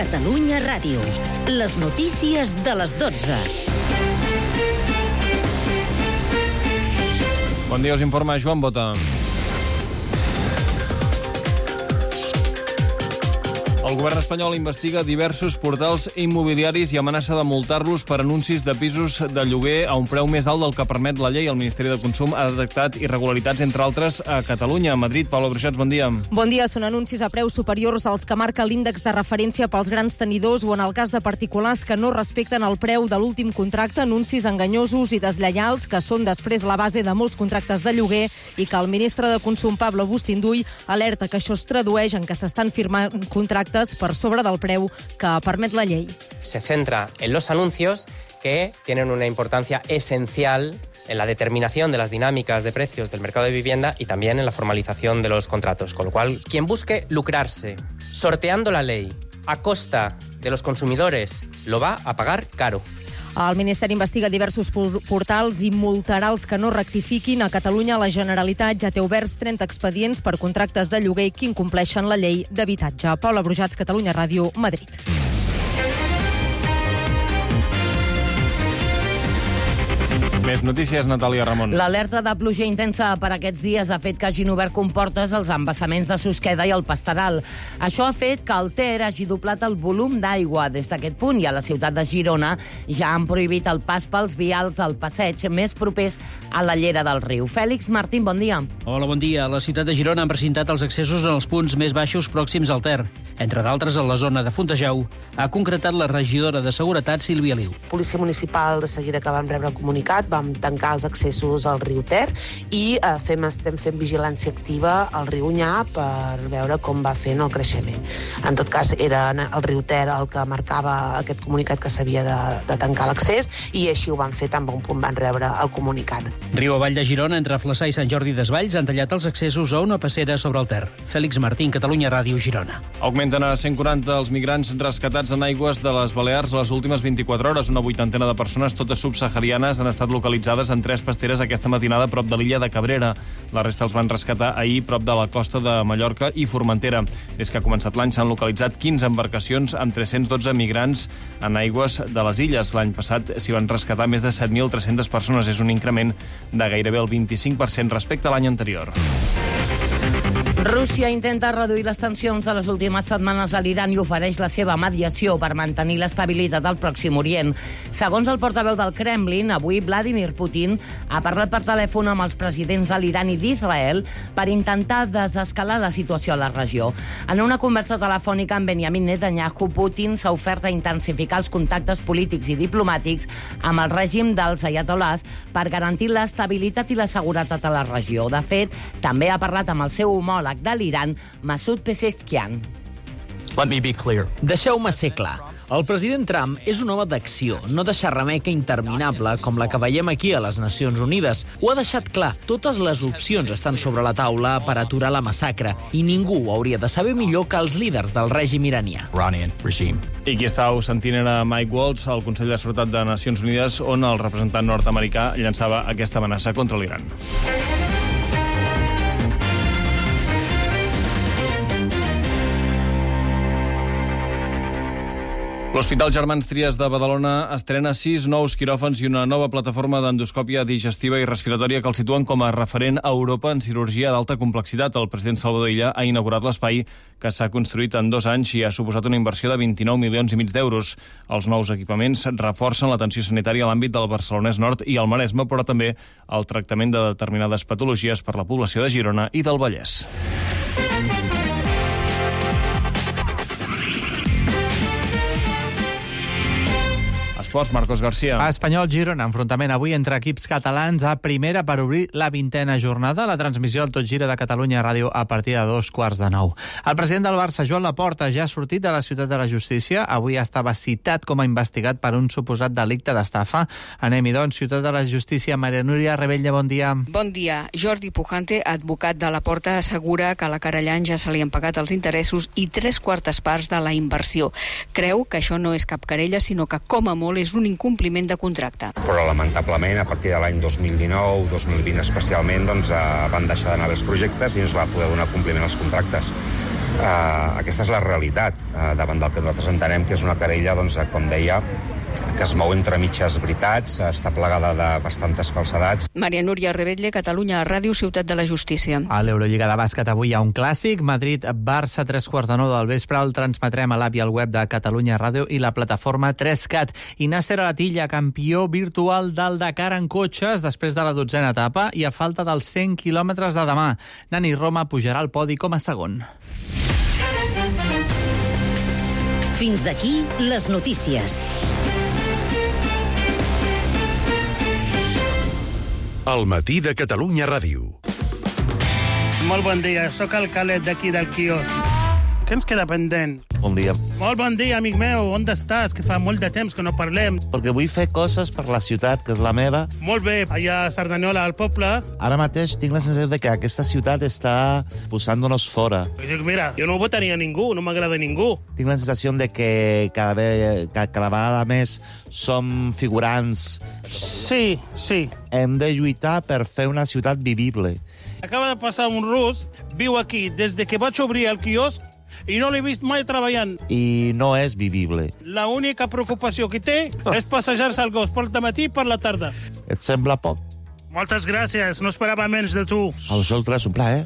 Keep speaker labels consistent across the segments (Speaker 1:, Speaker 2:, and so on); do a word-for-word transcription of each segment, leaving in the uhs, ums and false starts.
Speaker 1: Catalunya Ràdio. Les notícies de les dotze.
Speaker 2: Bon dia, us informa Joan Bota. El govern espanyol investiga diversos portals immobiliaris i amenaça de multar-los per anuncis de pisos de lloguer a un preu més alt del que permet la llei. El Ministeri de Consum ha detectat irregularitats, entre altres, a Catalunya. A Madrid, Pablo Bruixats, bon dia.
Speaker 3: Bon dia. Són anuncis a preus superiors als que marca l'índex de referència pels grans tenidors o, en el cas de particulars que no respecten el preu de l'últim contracte, anuncis enganyosos i deslleials que són després la base de molts contractes de lloguer i que el ministre de Consum, Pablo Bustinduy, alerta que això es tradueix en que s'estan firmant contractes per sobre del preu que permet la llei.
Speaker 4: Se centra en los anuncios que tienen una importancia esencial en la determinación de las dinámicas de precios del mercado de vivienda y también en la formalización de los contratos. Con lo cual, quien busque lucrarse sorteando la ley a costa de los consumidores lo va a pagar caro.
Speaker 3: El Ministeri investiga diversos portals i multarà els que no rectifiquin. A Catalunya, la Generalitat ja té oberts trenta expedients per contractes de lloguer que incompleixen la llei d'habitatge. Paula Brujats, Catalunya Ràdio, Madrid.
Speaker 2: Més notícies, Natàlia Ramon.
Speaker 5: L'alerta de pluja intensa per aquests dies ha fet que hagin obert comportes als embassaments de Susqueda i el Pasteral. Això ha fet que el Ter hagi doblat el volum d'aigua des d'aquest punt i a la ciutat de Girona ja han prohibit el pas pels vials del passeig més propers a la llera del riu. Fèlix Martín, bon dia.
Speaker 6: Hola, bon dia. A la ciutat de Girona han precintat els accessos en els punts més baixos pròxims al Ter. Entre d'altres, a la zona de Fontejau, ha concretat la regidora de Seguretat, Sílvia Liu.
Speaker 7: Policia Municipal, de seguida que vam rebre el comunicat, vam tancar els accessos al riu Ter i eh, fem, estem fent vigilància activa al riu Onyar per veure com va fent el creixement. En tot cas, era el riu Ter el que marcava aquest comunicat que s'havia de, de tancar l'accés i així ho van fer tan bon punt van rebre el comunicat.
Speaker 6: Riu avall de Girona, entre Flaçà i Sant Jordi Desvalls, han tallat els accessos a una passera sobre el Ter. Fèlix Martín, Catalunya Ràdio, Girona.
Speaker 2: Augmenten a cent quaranta els migrants rescatats en aigües de les Balears les últimes vint-i-quatre hores. Una vuitantena de persones, totes subsaharianes, han estat localitzades en tres pasteres aquesta matinada prop de l'illa de Cabrera. La resta els van rescatar ahir prop de la costa de Mallorca i Formentera. Des que ha començat l'any s'han localitzat quinze embarcacions amb tres-cents dotze migrants en aigües de les illes. L'any passat s'hi van rescatar més de set mil tres-centes persones. És un increment de gairebé el vint-i-cinc per cent respecte a l'any anterior.
Speaker 5: Rússia intenta reduir les tensions de les últimes setmanes a l'Iran i ofereix la seva mediació per mantenir l'estabilitat al Pròxim Orient. Segons el portaveu del Kremlin, avui Vladimir Putin ha parlat per telèfon amb els presidents de l'Iran i d'Israel per intentar desescalar la situació a la regió. En una conversa telefònica amb Benjamin Netanyahu, Putin s'ha ofert a intensificar els contactes polítics i diplomàtics amb el règim dels ayatolás per garantir l'estabilitat i la seguretat a la regió. De fet, també ha parlat amb el seu homòleg de l'Iran, Masoud Pezeshkian.
Speaker 8: Let me be clear.
Speaker 9: Deixeu-me ser clar. El president Trump és un home d'acció, no de xerrameca interminable com la que veiem aquí a les Nacions Unides. Ho ha deixat clar. Totes les opcions estan sobre la taula per aturar la massacre i ningú ho hauria de saber millor que els líders del règim iranià.
Speaker 8: Iranian regime.
Speaker 2: I qui estàu sentint era Mike Waltz, al Consell de Seguretat de Nacions Unides, on el representant nord-americà llançava aquesta amenaça contra l'Iran. L'Hospital Germans Trias de Badalona estrena sis nous quiròfans i una nova plataforma d'endoscòpia digestiva i respiratòria que el situen com a referent a Europa en cirurgia d'alta complexitat. El president Salvador Illa ha inaugurat l'espai que s'ha construït en dos anys i ha suposat una inversió de vint-i-nou milions i mig d'euros. Els nous equipaments reforcen l'atenció sanitària a l'àmbit del Barcelonès Nord i el Maresme, però també el tractament de determinades patologies per la població de Girona i del Vallès. Esports, Marcos García.
Speaker 10: A Espanyol-Girona, enfrontament avui entre equips catalans a primera per obrir la vintena jornada. La transmissió al Tot Gira de Catalunya Ràdio a partir de dos quarts de nou. El president del Barça, Joan Laporta, ja ha sortit de la ciutat de la justícia. Avui estava citat com a investigat per un suposat delicte d'estafa. Anem-hi, doncs, ciutat de la justícia. Maria Núria Rebella, bon dia.
Speaker 11: Bon dia. Jordi Pujante, advocat de Laporta, assegura que a la querellant ja se li han pagat els interessos i tres quartes parts de la inversió. Creu que això no és cap querella, sinó que, com a molt, és un incompliment de contracte.
Speaker 12: Però lamentablement a partir de l'any dos mil dinou, dos mil vint especialment, doncs, eh, van deixar d'anar bé els projectes i no es va poder donar compliment als contractes. Uh, aquesta és la realitat, uh, davant del que nosaltres entenem que és una querella, doncs, com deia, que es mou entre mitges veritats, està plagada de bastantes falsedats.
Speaker 11: Maria Núria Rebetlle, Catalunya Ràdio, Ciutat de la Justícia.
Speaker 10: A l'Eurolliga de bàsquet avui hi ha un clàssic, Madrid-Barça, tres quarts de nou del vespre. El transmetrem a l'app i al web de Catalunya Ràdio i la plataforma tres cat. I Nasser Alatilla, campió virtual del Dakar en cotxes després de la dotzena etapa i a falta dels cent quilòmetres de demà. Nani Roma pujarà al podi com a segon.
Speaker 1: Fins aquí les notícies.
Speaker 13: El matí de Catalunya Ràdio.
Speaker 14: Molt bon dia, sóc el Calet d'aquí del quiosc. Què ens queda pendent?
Speaker 15: Bon dia.
Speaker 14: Molt bon dia, amic meu. On estàs? Que fa molt de temps que no parlem.
Speaker 15: Perquè vull fer coses per la ciutat, que és la meva.
Speaker 14: Molt bé, allà a Cerdanyola, al poble.
Speaker 15: Ara mateix tinc la sensació de que aquesta ciutat està posant-nos fora.
Speaker 14: I dic, mira, jo no votaria ningú, no m'agrada ningú.
Speaker 15: Tinc la sensació de que cada, ve, cada vegada més som figurants.
Speaker 14: Sí, sí.
Speaker 15: Hem de lluitar per fer una ciutat vivible.
Speaker 14: Acaba de passar un rus, viu aquí des de que vaig obrir el quiosc i no l'he vist mai treballant.
Speaker 15: I no és vivible.
Speaker 14: La única preocupació que té és passejar-se al gos pel matí i per la tarda.
Speaker 15: Et sembla poc?
Speaker 14: Moltes gràcies, no esperava menys de tu.
Speaker 15: A vosaltres, un plaer.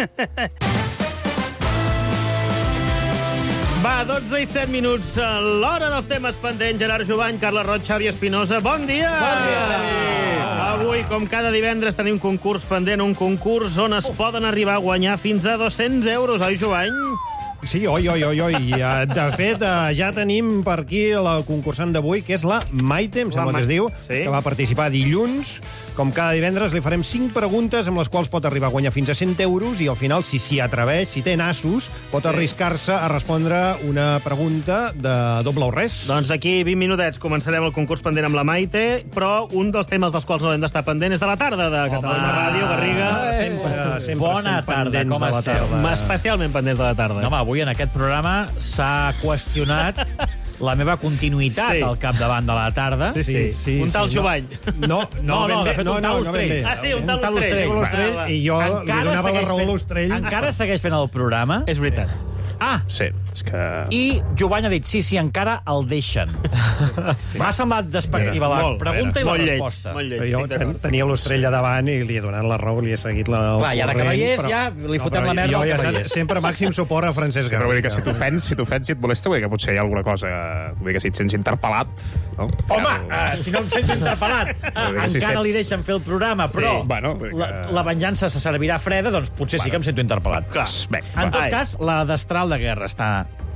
Speaker 16: Va, dotze i set minuts, l'hora dels temes pendents. Gerard Jovany, Carla Roig, Xavi Espinosa, bon dia!
Speaker 17: Bon dia!
Speaker 16: Avui, com cada divendres, tenim concurs pendent, un concurs on es poden arribar a guanyar fins a dos-cents euros, oi, Jovany?
Speaker 17: Sí, oi, oi, oi, oi. De fet, ja tenim per aquí la concursant d'avui, que és la Maite, em sembla que es diu,
Speaker 16: sí.
Speaker 17: que va participar dilluns. Com cada divendres, li farem cinc preguntes amb les quals pot arribar a guanyar fins a cent euros i al final, si s'hi atreveix, si té nassos, pot sí. arriscar-se a respondre una pregunta de doble o res.
Speaker 16: Doncs d'aquí vint minutets començarem el concurs pendent amb la Maite, però un dels temes dels quals no hem d'estar pendent és de la tarda de Catalunya Ràdio, Garriga.
Speaker 17: Sempre, sempre
Speaker 18: Bona tarda, com
Speaker 17: de la tarda.
Speaker 16: Especialment pendents de la tarda.
Speaker 18: No, home, avui en aquest programa s'ha qüestionat la meva continuïtat sí. al capdavant de la tarda.
Speaker 17: Sí, sí. sí
Speaker 16: un tal
Speaker 17: sí,
Speaker 16: Jovany.
Speaker 17: No, no,
Speaker 18: no, no, de fet,
Speaker 17: no,
Speaker 18: un tal
Speaker 17: no,
Speaker 18: Ostrell.
Speaker 16: Ah, sí, un tal Ostrell.
Speaker 17: Ostrell. I jo li donava la raó a l'Ostrell.
Speaker 18: Encara segueix fent el programa.
Speaker 16: És veritat.
Speaker 18: Ah,
Speaker 16: sí, és que...
Speaker 18: I Jovany ha dit sí, sí, encara el deixen. Sí. M'ha semblat despectiva la molt, pregunta i la resposta.
Speaker 17: Molt lleig, jo ten, tenia l'Ostrella davant i li he donat la raó, li he seguit la
Speaker 18: Clar, i ara que no hi és, però... ja li fotem no, la merda al que no hi és.
Speaker 17: Sempre màxim suport a Francesc Garriga.
Speaker 19: Però vull dir que si t'ofens, si t'ofens, si et molesta, vull dir que potser hi ha alguna cosa... Vull dir que si et sents interpel·lat... No?
Speaker 18: Home, uh, si no em sento interpel·lat, uh, encara si li deixen fer el programa, però
Speaker 19: sí, bueno, que...
Speaker 18: la, la venjança se servirà freda, doncs potser bueno. sí que em sento interpel·lat.
Speaker 19: Clar, bé,
Speaker 18: en tot cas, la destral de guerra està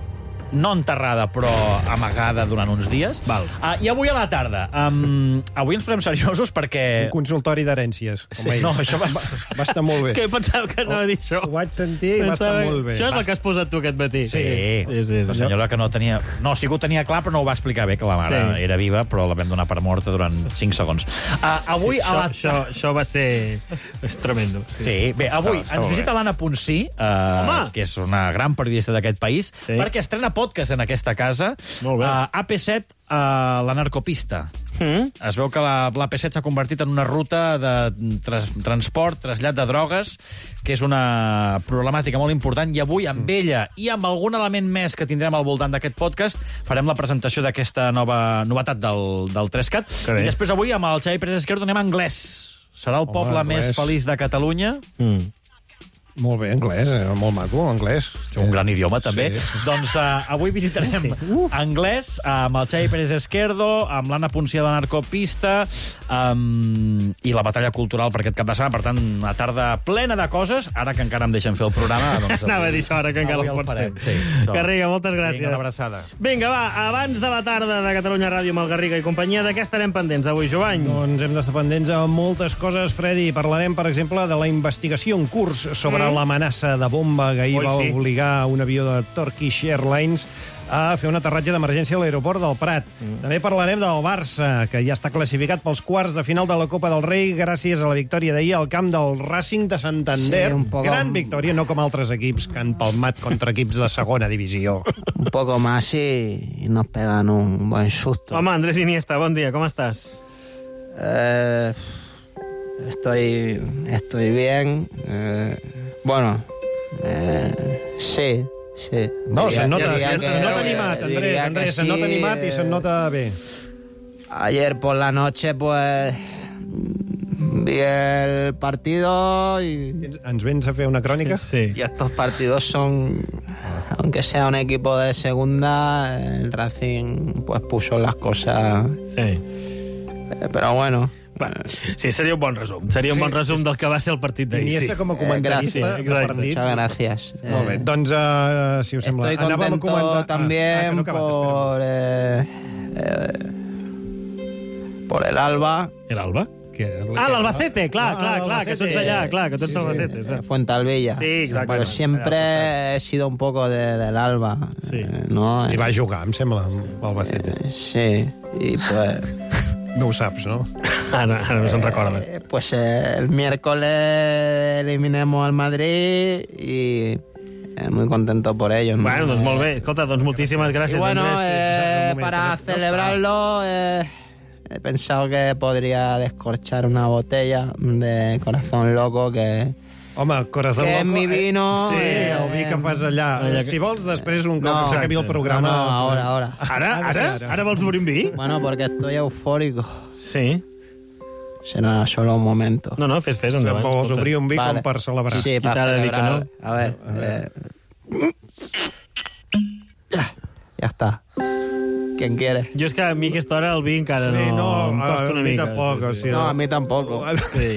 Speaker 18: no enterrada, però amagada durant uns dies.
Speaker 16: Val.
Speaker 18: Uh, I avui a la tarda. Um, avui ens posem seriosos perquè...
Speaker 17: Un consultori d'herències.
Speaker 18: Sí, no, això va...
Speaker 17: va estar molt bé.
Speaker 16: És que pensava que no va dir això.
Speaker 17: Ho vaig sentir i va estar molt bé.
Speaker 16: Això és el que has posat tu aquest matí.
Speaker 18: Sí, sí, sí, la senyora que no tenia... No, sí que ho tenia clar, però no ho va explicar bé, que la mare sí. era viva, però la vam donar per morta durant cinc segons. Uh, avui
Speaker 16: sí,
Speaker 18: a la...
Speaker 16: això, això va ser... És tremendo.
Speaker 18: Sí, sí. bé, avui està, està ens visita l'Anna Ponsí, uh, que és una gran periodista d'aquest país, sí. perquè estrena podcast en aquesta casa.
Speaker 16: Molt bé.
Speaker 18: Uh, A P set, uh, la narcopista. Mm. Es veu que l'A P set s'ha convertit en una ruta de trans transport, trasllat de drogues, que és una problemàtica molt important, i avui amb ella i amb algun element més que tindrem al voltant d'aquest podcast farem la presentació d'aquesta nova novetat del, del tres cat. I després avui amb el Xavi Pérez Esquerdo anem a Anglès. Serà el Home, poble anglès. més feliç de Catalunya.
Speaker 17: Mm. Molt bé, anglès, eh? molt maco, anglès.
Speaker 18: Un gran idioma, també.
Speaker 17: Sí.
Speaker 18: Doncs uh, avui visitarem sí. uh. Anglès amb el Xavi Pérez Esquerdo, amb l'Anna Ponsí de la narcopista, um, i la batalla cultural per aquest cap de setmana. Per tant, una tarda plena de coses. Ara que encara em deixen fer el programa... Doncs,
Speaker 16: Anava a dir això, ara que encara el pots fer.
Speaker 18: Sí,
Speaker 16: Garriga, moltes gràcies.
Speaker 18: Vinga, una abraçada.
Speaker 16: Vinga, va, abans de la tarda de Catalunya Ràdio amb el Garriga i companyia, de què estarem pendents avui, Jovany?
Speaker 17: Doncs hem d'estar pendents a moltes coses, Freddy. Parlarem, per exemple, de la investigació en curs sobre mm. l'amenaça de bomba que ahir Oi, va sí. obligar un avió de Turkish Airlines a fer un aterratge d'emergència a l'aeroport del Prat. Mm. També parlarem del Barça, que ja està classificat pels quarts de final de la Copa del Rei gràcies a la victòria d'ahir al camp del Racing de Santander.
Speaker 20: Sí, un poco...
Speaker 17: Gran victòria, no com altres equips que han palmat contra equips de segona divisió.
Speaker 20: Un poco más y nos pegan un buen susto.
Speaker 16: Home, Andrés Iniesta, bon dia, com estàs?
Speaker 20: Eh, estoy, estoy bien. Eh, bueno, eh, sí. Sí.
Speaker 17: No, se'n nota,
Speaker 20: diría
Speaker 17: se,
Speaker 20: que,
Speaker 17: se nota animat, Andrés, Andrés, se'n nota animat i se'n nota bé.
Speaker 20: Ayer por la noche, pues, vi el partido y...
Speaker 17: ¿Ens vens a fer una crònica?
Speaker 16: Sí.
Speaker 20: Y estos partidos son, aunque sea un equipo de segunda, el Racing, pues, puso las cosas...
Speaker 16: Sí.
Speaker 20: Eh, pero bueno...
Speaker 16: Sí, seria un bon resum. Seria un bon resum del que va ser el partit d'ahir.
Speaker 17: Iniesta com a comentarista
Speaker 20: eh,
Speaker 17: de partits.
Speaker 20: Muchas gracias.
Speaker 17: Eh, Molt bé, doncs, uh, si us sembla...
Speaker 20: Estoy contento comentar... también ah, ah, no por... Eh, eh, por el Alba.
Speaker 16: El Alba?
Speaker 17: Que,
Speaker 16: ah, l'Albacete, clar,
Speaker 17: ah,
Speaker 16: clar, clar, que tu ets d'allà, clar, que tu ets d'Albacete.
Speaker 20: Sí, sí. Fuentalbella.
Speaker 16: Sí, exacte.
Speaker 20: Pero siempre he sido un poco de, del Alba.
Speaker 17: Sí.
Speaker 20: Eh, ¿no?
Speaker 17: I va jugar, em sembla, amb l'Albacete.
Speaker 20: Eh, sí, y pues...
Speaker 17: No ho saps, no?
Speaker 20: Ara, ara no se'n recorda. Eh, pues eh, el miércoles eliminemos al Madrid y eh, muy contento por ello. ¿no?
Speaker 16: Bueno, doncs molt bé. Escolta, doncs moltíssimes gràcies,
Speaker 20: y bueno,
Speaker 16: Andrés.
Speaker 20: Eh, para celebrarlo eh, he pensado que podría descorchar una botella de Corazón Loco que...
Speaker 17: Home, Corazón
Speaker 20: que
Speaker 17: Loco...
Speaker 20: Que en mi vino...
Speaker 17: Sí, el vi que fas allà. allà que... Si vols, després, un cop no, s'acabi el programa...
Speaker 20: No, no, ahora, ahora.
Speaker 16: Ara? Ara? Ara vols obrir un vi?
Speaker 20: Bueno, porque estoy eufórico.
Speaker 16: Sí.
Speaker 20: Será solo un momento.
Speaker 16: No, no, fes, fes, endavant.
Speaker 17: Vols obrir un vi vale. Com per celebrar.
Speaker 20: Sí, para celebrar.
Speaker 16: No?
Speaker 20: A ver, a ver. Eh... Ya, ya está. ¿Quién quiere?
Speaker 16: Jo és que a mi aquesta hora el vi encara
Speaker 17: sí,
Speaker 16: no,
Speaker 17: no
Speaker 16: em costa una mica.
Speaker 17: Tampoc,
Speaker 20: sí, sí, sí. No, a mi tampoco.
Speaker 16: Sí.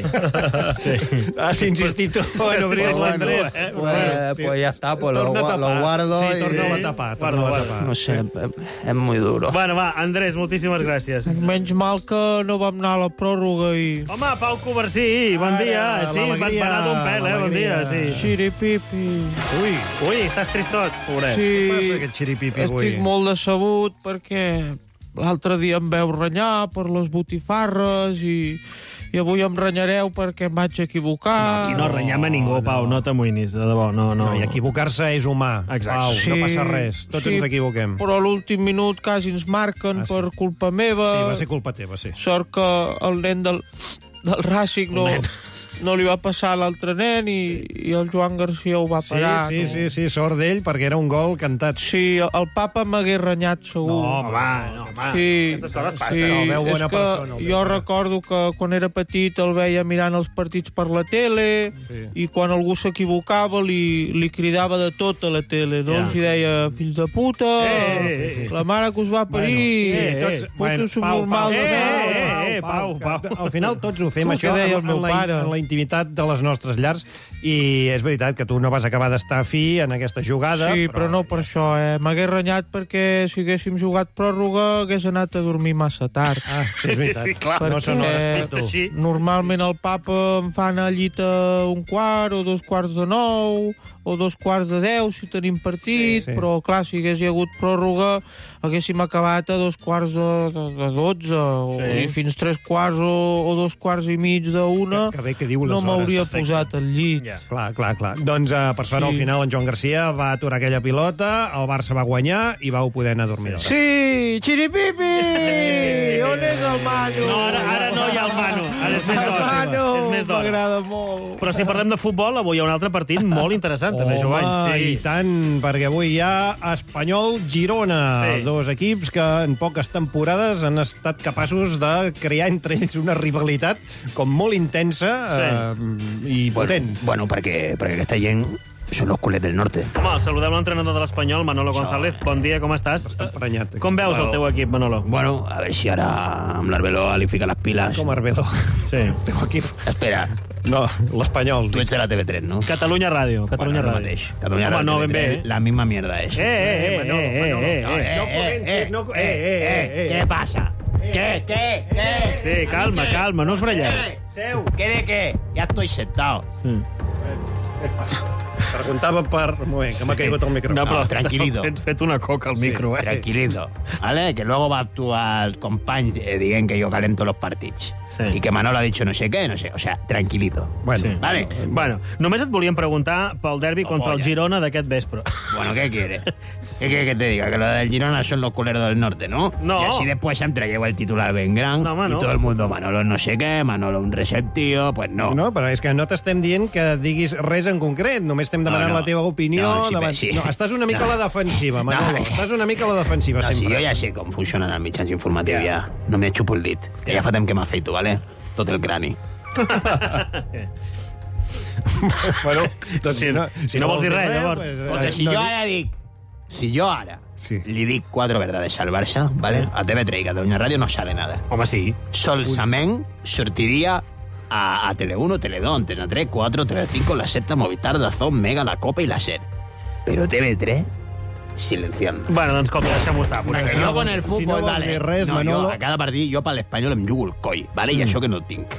Speaker 16: sí.
Speaker 17: Has insistit en obrir l'Andrés.
Speaker 20: Eh? Pues, sí. pues ya está, pues lo, lo guardo.
Speaker 17: Sí,
Speaker 20: y...
Speaker 17: torna-la a tapar. Torna a tapar.
Speaker 20: No sé, és muy duro.
Speaker 16: Bueno, va, Andrés, moltíssimes gràcies.
Speaker 18: Menys mal que no vam anar a la pròrroga i...
Speaker 16: Home, Pau Coversí, bon dia. Sí, van parar d'un pèl, eh? Bon dia, sí.
Speaker 18: Xiripipi.
Speaker 16: Ui, ui, estàs tristot, pobret.
Speaker 18: Sí,
Speaker 17: què passa, aquest xiripipi avui?
Speaker 18: Estic molt decebut perquè... L'altre dia em veu renyar per les botifarres i, i avui em renyareu perquè em vaig equivocar.
Speaker 16: No, aquí no renyam a ningú, no. Pau, no t'amoïnis, de debò, no, no.
Speaker 17: no I equivocar-se és humà, Exacte. Pau, sí, no passa res, tots sí, ens equivoquem.
Speaker 18: Però a l'últim minut quasi ens marquen ah, sí. per culpa meva.
Speaker 17: Sí, va ser culpa teva, sí.
Speaker 18: Sort que el nen del, del Racing no... no li va passar a l'altre nen i, i el Joan Garcia ho va parar.
Speaker 17: Sí, sí,
Speaker 18: no?
Speaker 17: sí, sí, sort d'ell, perquè era un gol cantat.
Speaker 18: Sí, el papa m'hagués renyat, segur.
Speaker 17: No, va, no, va.
Speaker 18: Sí,
Speaker 17: aquestes coses passen.
Speaker 18: Sí,
Speaker 17: el veu bona
Speaker 18: és que
Speaker 17: persona. El
Speaker 18: jo
Speaker 17: veu.
Speaker 18: recordo que quan era petit el veia mirant els partits per la tele sí. i quan algú s'equivocava li, li cridava de tot a la tele, no? Ja. Els hi deia, fills de puta,
Speaker 16: eh, eh, eh.
Speaker 18: la mare que us va parir,
Speaker 17: bueno, sí, tots,
Speaker 18: puto bueno, subnormal.
Speaker 17: Pau, Pau,
Speaker 18: eh,
Speaker 17: eh, eh, Pau, Pau, Pau. Al final tots ho fem,
Speaker 18: tu
Speaker 17: això,
Speaker 18: deia el
Speaker 17: en,
Speaker 18: meu
Speaker 17: la,
Speaker 18: pare.
Speaker 17: en la intimitat de les nostres llars, i és veritat que tu no vas acabar d'estar fi en aquesta jugada.
Speaker 18: Sí,
Speaker 17: però,
Speaker 18: però no per això, eh? M'hagués renyat perquè si haguéssim jugat pròrroga hagués anat a dormir massa tard.
Speaker 17: Ah, sí, és veritat. Clar, no són hores per tu.
Speaker 18: Normalment el papa em fa anar a llit a un quart o dos quarts de nou o dos quarts de deu si tenim partit, sí, sí. però clar, si hagués hi hagut pròrroga haguéssim acabat a dos quarts de, de, de dotze sí. o fins tres quarts o, o dos quarts i mig d'una,
Speaker 17: que, que bé que diu les
Speaker 18: no m'hauria
Speaker 17: hores.
Speaker 18: Posat al llit.
Speaker 17: Yeah. Clar, clar, clar. Doncs, uh, per sort, sí. al final, en Joan Garcia va aturar aquella pilota, el Barça va guanyar i vau poder anar a dormir d'hora.
Speaker 18: Sí, xiripipi! On és el Manu?
Speaker 16: No, ara, ara no hi ha el Manu. Ara és més d'hora. És més d'hora.
Speaker 18: M'agrada molt.
Speaker 16: Però si parlem de futbol, avui hi ha un altre partit molt interessant, també,
Speaker 17: Home,
Speaker 16: Jovany. Sí.
Speaker 17: I tant, perquè avui hi ha Espanyol-Girona, sí. dos equips que en poques temporades han estat capaços de crear entre ells una rivalitat com molt intensa sí. eh, i potent.
Speaker 21: Bueno, bueno perquè, perquè aquesta gent són los culers del norte.
Speaker 16: Home, saludem l'entrenador de l'Espanyol, Manolo González. Bon dia, com estàs?
Speaker 17: Prenyat,
Speaker 16: com veus
Speaker 21: bueno,
Speaker 16: el teu equip, Manolo?
Speaker 21: Bueno, a ver si ara amb l'Arbeloa li fica les piles.
Speaker 17: Com Arbeloa?
Speaker 16: Sí.
Speaker 17: El teu equip.
Speaker 21: Espera.
Speaker 17: No, l'Espanyol.
Speaker 21: Tu ets de la T V tres, ¿no?
Speaker 16: Catalunya Ràdio. Catalunya
Speaker 21: bueno,
Speaker 16: Ràdio.
Speaker 21: Mateix. Catalunya
Speaker 16: Home,
Speaker 21: Ràdio.
Speaker 16: No, ben bé. Eh?
Speaker 21: La misma mierda és.
Speaker 16: Eh, eh, eh,
Speaker 17: Manolo,
Speaker 16: eh,
Speaker 17: Manolo.
Speaker 16: eh,
Speaker 17: No,
Speaker 16: eh,
Speaker 17: no comencis, no... Eh, eh, eh, eh.
Speaker 21: Què passa? ¿Qué? ¿Qué? ¿Qué?
Speaker 16: Sí, calma, calma, no us brelleu.
Speaker 21: Seu. ¿Qué de qué? Ya estoy sentado.
Speaker 16: Sí.
Speaker 17: Què et passa? Preguntava per... Un moment, que m'ha caigut el micro.
Speaker 21: No, però tranquilito.
Speaker 16: Has fet una coca al micro,
Speaker 21: sí,
Speaker 16: eh?
Speaker 21: Tranquilito. ¿Vale? Que luego va a actuar els companys eh, dient que jo calento los partits.
Speaker 16: Sí.
Speaker 21: Y que Manolo ha dicho no sé qué, no sé. O sea, tranquilito.
Speaker 17: Bueno,
Speaker 16: Sí.
Speaker 21: Vale.
Speaker 16: Bueno, només et volíem preguntar pel derbi contra el Girona d'aquest vespre.
Speaker 21: Bueno, ¿qué quiere? ¿Qué quiere que te diga? Que lo del Girona son los culeros del norte, ¿no?
Speaker 16: No.
Speaker 21: Y así después se entrelleva el titular ben gran.
Speaker 16: No, home,
Speaker 21: y
Speaker 16: no.
Speaker 21: todo el mundo, Manolo no sé què, Manolo un receptío, pues no.
Speaker 17: No, però és que no t'estem dient que diguis res en concret, només estem demanant
Speaker 21: No, no.
Speaker 17: la teva opinió.
Speaker 21: No, sí,
Speaker 17: davant...
Speaker 21: sí.
Speaker 17: no, estàs una mica
Speaker 21: No.
Speaker 17: a la defensiva, Manolo.
Speaker 21: No.
Speaker 17: Estàs una mica a la defensiva,
Speaker 21: No, si
Speaker 17: sempre.
Speaker 21: jo ja sé com funcionen els mitjans informatius, ja. No m'he xupo el dit. Que ja fa temps que m'afeito, ¿vale? Tot el crani.
Speaker 17: Bueno, doncs si no,
Speaker 16: si no vols dir res, llavors.
Speaker 17: Pues,
Speaker 21: Porque si jo ara dic... Si jo ara sí. li dic quatre verdades al Barça, ¿vale? A T V tres i Catalunya Ràdio no sale nada.
Speaker 16: Home, sí.
Speaker 21: Solsament sortiria a, a Tele uno, Tele dos, Antena tres, cuatro, Tele cinco, La Sexta, Movistar, Dazón, Mega, La Copa i La SER. Pero T V tres, silenciando.
Speaker 16: Bueno, doncs escolta, deixem-ho estar.
Speaker 21: Porque
Speaker 16: Potser.
Speaker 21: yo con el fútbol,
Speaker 17: si no vols
Speaker 21: vale.
Speaker 17: dir res,
Speaker 21: no,
Speaker 17: Manolo...
Speaker 21: jo a cada partit, jo per l'Espanyol em jugo el coll, vale? I això que no ho tinc.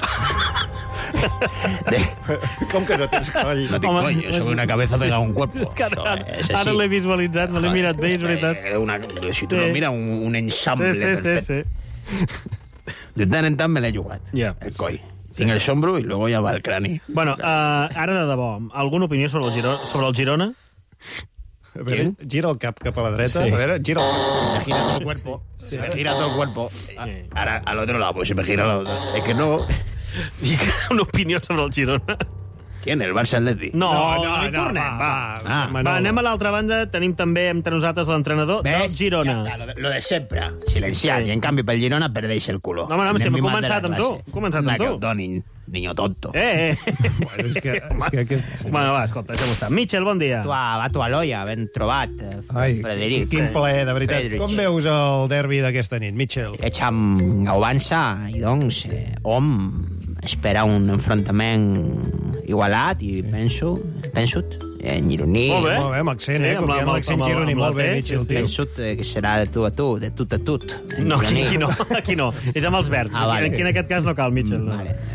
Speaker 17: Com que no tens coll?
Speaker 21: No tinc
Speaker 16: Home,
Speaker 21: coll, jo soy una cabeza pegada a un cuerpo.
Speaker 16: És que ara,
Speaker 21: Això és
Speaker 16: ara
Speaker 21: així.
Speaker 16: l'he visualitzat, me l'he mirat bé, és veritat.
Speaker 21: Eh, una, si tu
Speaker 16: Sí.
Speaker 21: no mira, un, un ensamble
Speaker 16: Sí, sí, sí,
Speaker 21: perfecte.
Speaker 16: sí.
Speaker 21: De tant en tant me l'he jugat,
Speaker 16: Ja.
Speaker 21: el coll. Tinc el sombro i luego ja va el crani.
Speaker 16: Bueno, uh, ara de debò, alguna opinió sobre el Girona? Sobre el Girona?
Speaker 17: A veure, gira el cap cap a la dreta.
Speaker 16: Sí.
Speaker 17: A veure, gira el
Speaker 21: Me
Speaker 17: cap.
Speaker 21: gira todo el cuerpo. Se me gira todo el cuerpo. Ahora al otro lado, pues se me gira al otro. Es que no...
Speaker 16: Dic una opinió sobre el Girona.
Speaker 21: ¿Quién? ¿El Barça Atleti?
Speaker 16: No,
Speaker 17: No,
Speaker 16: no,
Speaker 17: no,
Speaker 16: no,
Speaker 17: no,
Speaker 16: tornem,
Speaker 17: va,
Speaker 16: va.
Speaker 17: va,
Speaker 21: Ah,
Speaker 17: Manolo.
Speaker 16: Va, anem a l'altra banda. Tenim també entre nosaltres l'entrenador del Girona.
Speaker 21: Ja està, lo, de, lo de sempre, silenciar.
Speaker 16: Sí.
Speaker 21: I en canvi pel Girona perdeix el culo.
Speaker 16: No, home, no, si
Speaker 21: Anem
Speaker 16: hem
Speaker 21: mimats de la
Speaker 16: començat amb
Speaker 21: classe.
Speaker 16: tu, hem començat amb
Speaker 21: Anda,
Speaker 16: tu.
Speaker 21: que ho donin, niño tonto.
Speaker 16: Eh, eh.
Speaker 17: Bueno, és que... És que, que...
Speaker 16: Bueno, va, escolta, deixem-ho estar. Michel, bon dia.
Speaker 21: Tu a, va tu a l'olla, ben trobat, eh,
Speaker 17: Ai,
Speaker 21: Frederic.
Speaker 17: quin plaer, de veritat.
Speaker 21: Friedrich.
Speaker 17: Com veus el derbi d'aquesta nit, Mitchell?
Speaker 21: Echam Gaubança i doncs eh, hom espera un enfrontament igualat i sí. penso, penso en gironí.
Speaker 16: Molt bé.
Speaker 17: Molt bé, amb accent,
Speaker 16: Sí,
Speaker 17: eh?
Speaker 16: amb la-
Speaker 17: Copiant
Speaker 16: amb-
Speaker 17: l'accent
Speaker 16: amb la-
Speaker 17: gironí.
Speaker 16: amb la
Speaker 17: Molt bé,
Speaker 16: T,
Speaker 17: Mitchell,
Speaker 16: sí, sí.
Speaker 17: tio.
Speaker 21: Penso eh, que serà de tu a tu, de tut a tut. en
Speaker 16: No, aquí,
Speaker 21: gironí.
Speaker 16: aquí no, aquí no. És amb els verbs.
Speaker 21: Ah, vale.
Speaker 16: Aquí en aquest cas no cal, Michel. No.
Speaker 21: Vale.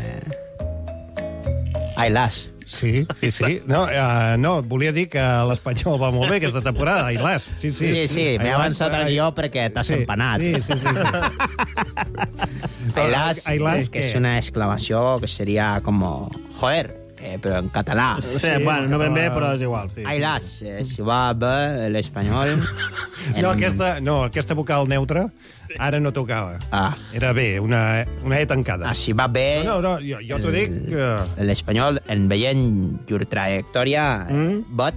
Speaker 21: Ai, las.
Speaker 17: Sí, sí, sí. No, uh, no, volia dir que l'Espanyol va molt bé aquesta temporada. Ai, las. Sí, sí.
Speaker 21: Sí, sí, m'he
Speaker 17: Ai,
Speaker 21: avançat
Speaker 17: las,
Speaker 21: al
Speaker 17: ai.
Speaker 21: guió perquè t'has
Speaker 17: Sí,
Speaker 21: empanat.
Speaker 17: Sí, sí, sí. sí.
Speaker 21: Ailas,
Speaker 17: Ai, las,
Speaker 21: que
Speaker 17: què?
Speaker 21: és una exclamació que seria como joder, eh, però en català.
Speaker 16: Sí,
Speaker 17: Sí,
Speaker 16: bueno, no ben bé,
Speaker 17: català.
Speaker 16: però és igual. Sí,
Speaker 21: Ailas, eh, si va bé l'espanyol...
Speaker 17: No, aquesta, no, aquesta vocal neutra ara no tocava.
Speaker 21: Ah.
Speaker 17: Era bé, una, una E tancada.
Speaker 21: Ah, si va bé...
Speaker 17: No, no, jo, jo t'ho dic que...
Speaker 21: L'espanyol, en veient llur trajectòria, mm? bot,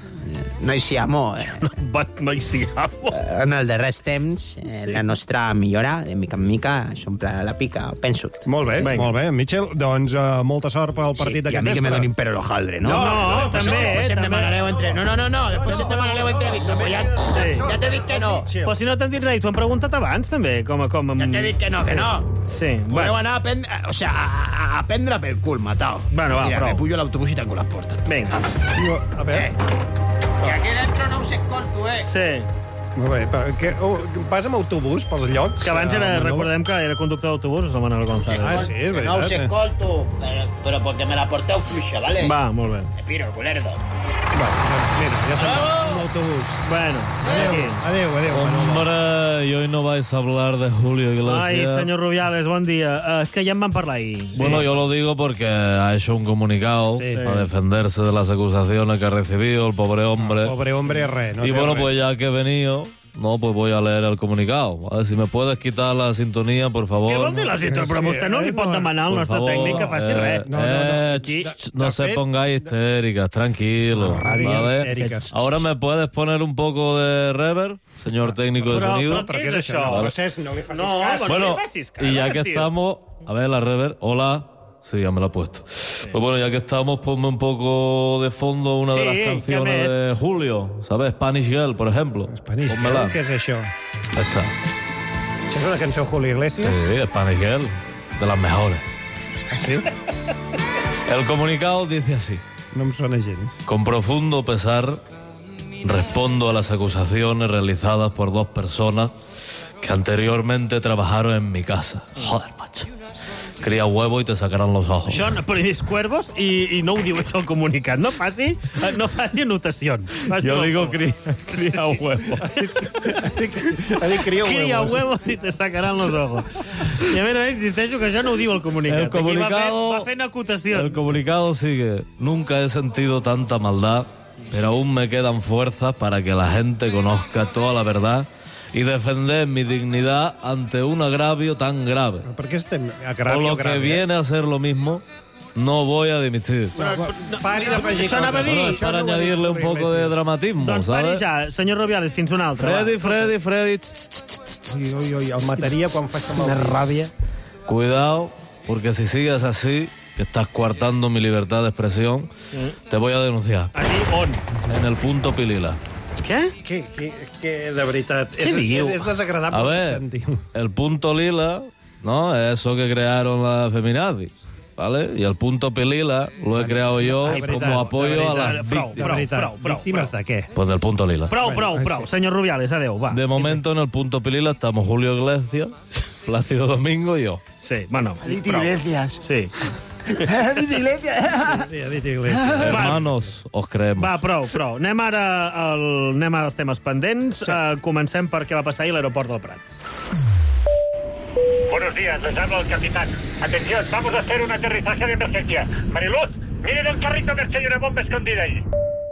Speaker 21: no hi siamo. Eh,
Speaker 16: But no hi siamo.
Speaker 21: en el darrers temps, eh, la nostra millora, de mica en mica, s'omple la pica, penso.
Speaker 17: Molt bé,
Speaker 16: Vinga.
Speaker 17: molt bé. Mitchell, doncs uh, molta sort pel partit
Speaker 21: Sí, i a
Speaker 17: d'aquest
Speaker 21: mi que me
Speaker 17: vespre.
Speaker 21: donin per el hojaldre, no?
Speaker 16: No, no,
Speaker 21: Després-
Speaker 16: també, eh,
Speaker 21: Després em
Speaker 16: també.
Speaker 21: demanareu entre... No, no, no, no, després em demanareu entrevista, però ja,
Speaker 16: Sí.
Speaker 21: ja t'he dit que no.
Speaker 16: Però si no t'han dit res, i t'ho han preguntat abans, també, com a... Com a...
Speaker 21: Ja t'he dit que no, que no.
Speaker 16: Sí,
Speaker 21: Voleu
Speaker 16: bueno.
Speaker 21: anar a prendre... O sea, a, a, a prendre pel cul, matao.
Speaker 16: Bueno, va,
Speaker 21: Mira,
Speaker 16: prou.
Speaker 21: me pujo a l'autobús i tanco les portes.
Speaker 16: Vinga.
Speaker 17: No, a veure...
Speaker 21: Eh. Que aquí dentro no us escolto, eh.
Speaker 16: Sí.
Speaker 17: Molt bé, però que, oh, vas amb autobús pels llocs?
Speaker 16: Que abans era,
Speaker 17: eh, Manolo?
Speaker 16: recordem que era conductor d'autobús, el Manolo González.
Speaker 17: Ah, sí, és
Speaker 21: Que no us
Speaker 17: veritat. eh?
Speaker 21: escolto, però, però perquè me la porteu fluixa, ¿vale?
Speaker 16: Va, molt bé.
Speaker 21: Me piro, culerdo.
Speaker 17: Va, doncs mira, ja se'n va amb l'autobús.
Speaker 16: Bueno,
Speaker 17: Adéu,
Speaker 16: aquí.
Speaker 17: adéu, adéu, Manolo.
Speaker 2: Hombre, y hoy no vais a hablar de Julio Iglesias.
Speaker 16: Ai, senyor Rubiales, bon dia. Uh, és que ja en van parlar ahir.
Speaker 2: Bueno, yo lo digo porque ha hecho un comunicado
Speaker 17: Sí.
Speaker 2: para defenderse de las acusaciones que ha recibido el pobre hombre.
Speaker 17: Pobre hombre, res. No
Speaker 2: y
Speaker 17: té
Speaker 2: bueno,
Speaker 17: res.
Speaker 2: pues ya que he venido, no, pues voy a leer el comunicado. A ver si me puedes quitar la sintonía, por favor.
Speaker 16: Què vol dir la cita? Però vostè no li pot demanar al
Speaker 2: Por
Speaker 16: nostre
Speaker 2: favor,
Speaker 16: tècnic que faci
Speaker 2: eh,
Speaker 16: res.
Speaker 17: No, no, no.
Speaker 2: eh,
Speaker 17: Aquí,
Speaker 2: ch, ch,
Speaker 17: de
Speaker 2: no se
Speaker 17: fet-
Speaker 2: pongáis histéricas, tranquilo.
Speaker 17: No, radio
Speaker 2: ¿vale?
Speaker 17: histéricas.
Speaker 2: Ahora me puedes poner un poco de reverb, señor técnico de
Speaker 16: Però,
Speaker 2: sonido.
Speaker 16: però què és això?
Speaker 17: No, Cesc, no li facis
Speaker 16: No,
Speaker 17: cas.
Speaker 16: però
Speaker 2: Bueno,
Speaker 16: no li facis cas,
Speaker 2: y ya que
Speaker 16: tío.
Speaker 2: estamos... A ver, la rever. Hola. Sí, ya me la he puesto. Pues bueno, ya que estamos, ponme un poco de fondo una de
Speaker 16: Sí,
Speaker 2: las
Speaker 16: ¿qué
Speaker 2: canciones
Speaker 16: mes?
Speaker 2: de Julio. ¿Sabes? Spanish Girl, por ejemplo.
Speaker 17: Spanish
Speaker 2: Pónmela.
Speaker 17: Girl, què és això?
Speaker 2: Ahí está.
Speaker 17: Això és una cançó de Julio Iglesias?
Speaker 2: Sí, Spanish Girl. De las mejores.
Speaker 17: Ah, sí?
Speaker 2: El comunicado dice así.
Speaker 17: No em sona gens.
Speaker 2: Con profundo pesar, respondo a las acusaciones realizadas por dos personas que anteriormente trabajaron en mi casa. Joder, macho.
Speaker 4: cría huevo y te sacarán los ojos.
Speaker 16: Això, però és cuervos i, i no ho diu això el comunicat. No faci, no faci anotacions. Faci
Speaker 4: Yo
Speaker 16: el
Speaker 4: digo
Speaker 16: favor.
Speaker 4: cría, cría huevo.
Speaker 17: Ha dit cria huevos.
Speaker 16: Cria huevos i te sacarán los ojos. I a més a més, insisteixo que això no ho diu el comunicat.
Speaker 4: El comunicado-
Speaker 16: Aquí va, fent, va fent acotacions.
Speaker 4: El comunicado sigue. Nunca he sentido tanta maldad, pero aún me quedan fuerzas para que la gente conozca toda la verdad y defender mi dignidad ante un agravio tan grave.
Speaker 17: Per què estem
Speaker 4: Por
Speaker 17: agravio
Speaker 4: lo que
Speaker 17: grave?
Speaker 4: viene a ser lo mismo, no voy a dimitir.
Speaker 17: Pari d'afegir
Speaker 16: Això anava a
Speaker 17: coses.
Speaker 16: dir.
Speaker 4: Bueno, es para añadirle un poco de dramatismo,
Speaker 16: Doncs pari
Speaker 4: ¿sabes?
Speaker 16: ja, senyor Rubiales, fins una altra.
Speaker 4: Freddy,
Speaker 16: va.
Speaker 4: Freddy, Freddy.
Speaker 17: Ui, ui, ui, el mataria quan faig amb el ràbia.
Speaker 4: Cuidado, porque si sigues así, que estás coartando mi libertad de expresión, te voy a denunciar.
Speaker 16: Aquí on?
Speaker 4: En el punto Pilila.
Speaker 16: Què?
Speaker 17: Que, que, que de veritat,
Speaker 4: Què
Speaker 17: és,
Speaker 4: diu?
Speaker 17: és, és desagradable
Speaker 4: A
Speaker 17: el que
Speaker 4: ver,
Speaker 17: sentim.
Speaker 4: el punto lila, ¿no? Es eso que crearon las feminazis, ¿vale? Y el punto pilila lo he creado yo
Speaker 17: De veritat,
Speaker 4: como apoyo
Speaker 17: de
Speaker 4: a
Speaker 17: veritat,
Speaker 4: las
Speaker 16: prou,
Speaker 4: víctimas.
Speaker 17: De veritat,
Speaker 16: prou, prou,
Speaker 17: víctimes de què?
Speaker 4: Pues del punto lila.
Speaker 16: Prou, prou, prou. Senyor Rubiales, adeu, va.
Speaker 4: De momento en el punto pilila estamos Julio Iglesias, Plácido Domingo y yo.
Speaker 16: Sí, bueno,
Speaker 20: Aditi
Speaker 16: prou.
Speaker 20: Iglesias.
Speaker 16: Sí.
Speaker 20: Aditi Iglesias.
Speaker 17: Sí, ha dit Iglesias.
Speaker 4: Hermanos, os creemos.
Speaker 16: Va, prou, prou. Anem ara, al, anem ara als temes pendents. Sí. Uh, comencem per què va passar ahir a l'aeroport del Prat.
Speaker 22: Buenos días, les habla el capitán. Atención, vamos a hacer un aterrizaje de emergencia. Mariluz, miren el carrito que hay una bomba escondida ahí.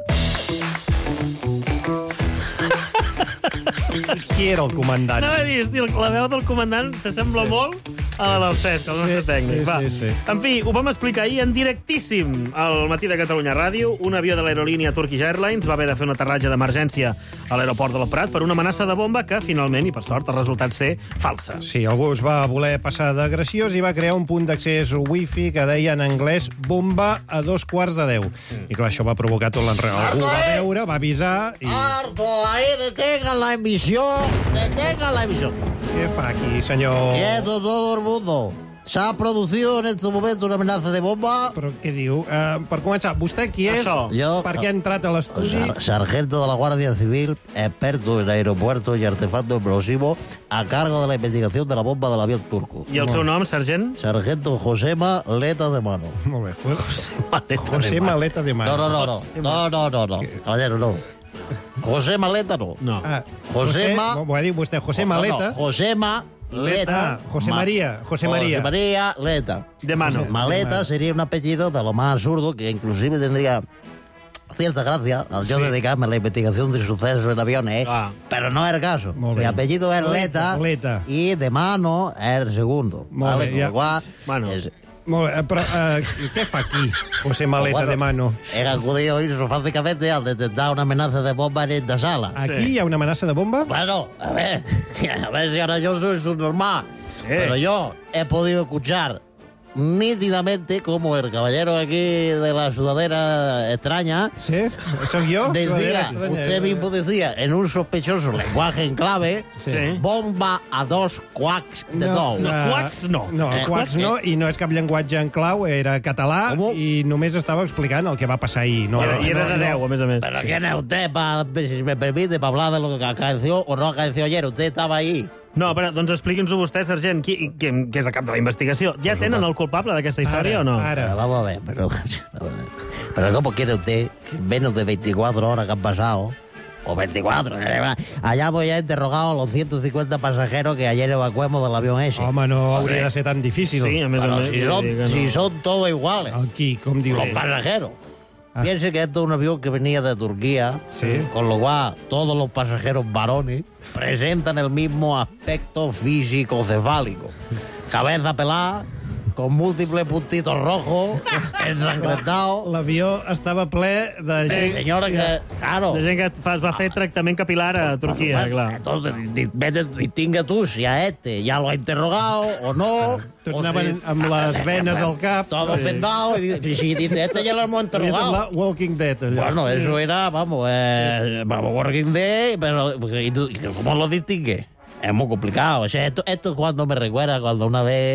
Speaker 17: Qui era el comandant?
Speaker 16: Anava a dir, hosti, la veu del comandant s'assembla sí. molt a la del Cesc, el nostre
Speaker 17: Sí,
Speaker 16: tècnic.
Speaker 17: sí,
Speaker 16: Va.
Speaker 17: sí, sí.
Speaker 16: En fi, ho vam explicar ahir en directíssim al Matí de Catalunya Ràdio. Un avió de l'aerolínia Turkish Airlines va haver de fer un aterratge d'emergència a l'aeroport del Prat per una amenaça de bomba que, finalment, i per sort, ha resultat ser falsa.
Speaker 17: Sí, algú es va voler passar de graciós i va crear un punt d'accés wifi que deia en anglès bomba a dos quarts de deu. I clar, això va provocar tot l'enredo. Algú va veure, va avisar i...
Speaker 23: Harto, ahí detengan la emisión, detengan la emisión.
Speaker 17: Què fa aquí, senyor?
Speaker 23: Quieto todo el mundo. Se ha producido en este momento una amenaza de bomba.
Speaker 17: Però què diu? Uh, per començar, vostè qui és?
Speaker 23: Això. Jo-
Speaker 17: Per què ha entrat a l'estudi?
Speaker 23: Sar- sargento de la Guardia Civil, experto en aeropuertos y artefactos explosivos, a cargo de la investigación de la bomba del avión turco.
Speaker 16: I el seu nom, sergent?
Speaker 23: Sargento Josema Leta de Mano.
Speaker 17: Molt bé.
Speaker 16: José Maleta
Speaker 17: José
Speaker 16: de Mano.
Speaker 17: Maleta de Mano.
Speaker 23: No, no, no, no. No, no, no, no. Caballero, no. José Maleta no.
Speaker 16: No.
Speaker 17: Ah,
Speaker 23: Josema...
Speaker 17: José, ho ha dit vostè, José
Speaker 23: No,
Speaker 17: Maleta.
Speaker 23: no, Josema Leta.
Speaker 17: Ah, José María, José María.
Speaker 23: José María Leta.
Speaker 16: De Mano.
Speaker 23: Maleta sería un apellido de lo más absurdo que inclusive tendría cierta gracia al yo
Speaker 17: Sí.
Speaker 23: dedicarme a la investigación de sucesos en aviones, ¿eh?
Speaker 16: Ah.
Speaker 23: Pero no es el caso.
Speaker 17: Molt
Speaker 23: Mi
Speaker 17: bé.
Speaker 23: apellido es
Speaker 17: Leta,
Speaker 23: Leta,
Speaker 17: Leta.
Speaker 23: y de Mano es el segundo.
Speaker 17: Molt
Speaker 23: ¿vale?
Speaker 17: bé,
Speaker 23: Con
Speaker 17: ja.
Speaker 23: lo cual,
Speaker 16: Mano.
Speaker 23: es-
Speaker 17: Molt bé, però uh, què fa aquí, José Maleta
Speaker 23: Bueno,
Speaker 17: de Mano?
Speaker 23: He acudido básicamente al detectar una amenaza de bomba en esta sala.
Speaker 17: Aquí hi ha una amenaça de bomba?
Speaker 23: Bueno, a ver, a ver si ahora yo soy subnormal. Pero yo he podido escuchar nítidamente como el caballero aquí de la sudadera extraña.
Speaker 17: ¿Sí? ¿Soy yo?
Speaker 23: Decía,
Speaker 17: Sudadera extraña.
Speaker 23: usted mismo decía, en un sospechoso lenguaje en clave,
Speaker 17: Sí.
Speaker 23: bomba a dos quacks de todo.
Speaker 16: no,
Speaker 17: eh,
Speaker 16: quacks no.
Speaker 17: No,
Speaker 23: Eh,
Speaker 17: quacks no, i no és cap llenguatge en clau, era català i només estava explicant el que va passar ahir. No,
Speaker 16: I era, i era de
Speaker 17: no,
Speaker 16: deu, a més a més.
Speaker 23: Pero ¿quién es usted, pa, si me permite, para hablar de lo que acaeció o no acaeció ayer? Usted estaba ahí.
Speaker 16: No, però, doncs expliqui'ns-ho vostè, sergent, qui, qui, qui és el cap de la investigació. Ja tenen el culpable d'aquesta història
Speaker 17: Ara,
Speaker 16: o no?
Speaker 17: ara.
Speaker 23: Pero vamos a ver, pero, pero ¿cómo quiere usted que en menos de veinticuatro horas que han pasado, o veinticuatro, hayamos ya interrogado a los ciento cincuenta pasajeros que ayer evacuamos del avión ese?
Speaker 17: Home, no hauria de ser tan difícil.
Speaker 16: Sí, a més
Speaker 23: Bueno,
Speaker 16: a més.
Speaker 23: si,
Speaker 16: vull
Speaker 23: son,
Speaker 16: dir que no.
Speaker 23: si son todos iguales,
Speaker 17: Aquí, com diu?
Speaker 23: los pasajeros.
Speaker 17: Ah.
Speaker 23: Piense que esto es un avión que venía de Turquía,
Speaker 17: Sí.
Speaker 23: con lo cual todos los pasajeros varones presentan el mismo aspecto físico-cefálico. Cabeza pelada, con múltiples puntitos rojos, ensangrentados.
Speaker 17: L'avió estava ple de
Speaker 23: Eh,
Speaker 17: gent...
Speaker 23: señora, que, claro.
Speaker 16: De gent que fa, es va fer tractament capilar a Turquia,
Speaker 23: Bueno,
Speaker 16: clar.
Speaker 23: Entonces, di- vete, distingue tú si a este ya lo ha interrogado o no.
Speaker 17: Tots
Speaker 23: o
Speaker 17: anaven
Speaker 23: si-
Speaker 17: amb les venes al cap.
Speaker 23: Todos vendados. Y di- si dice, este ya lo hemos
Speaker 17: Havia
Speaker 23: interrogado.
Speaker 17: semblat Walking Dead, allò.
Speaker 23: Bueno, eso era, vamos, eh, vamos, Working Day, pero ¿y tú- y ¿cómo lo distingue? Es muy complicado. O sea, esto, esto es cuando me recuerda, cuando una vez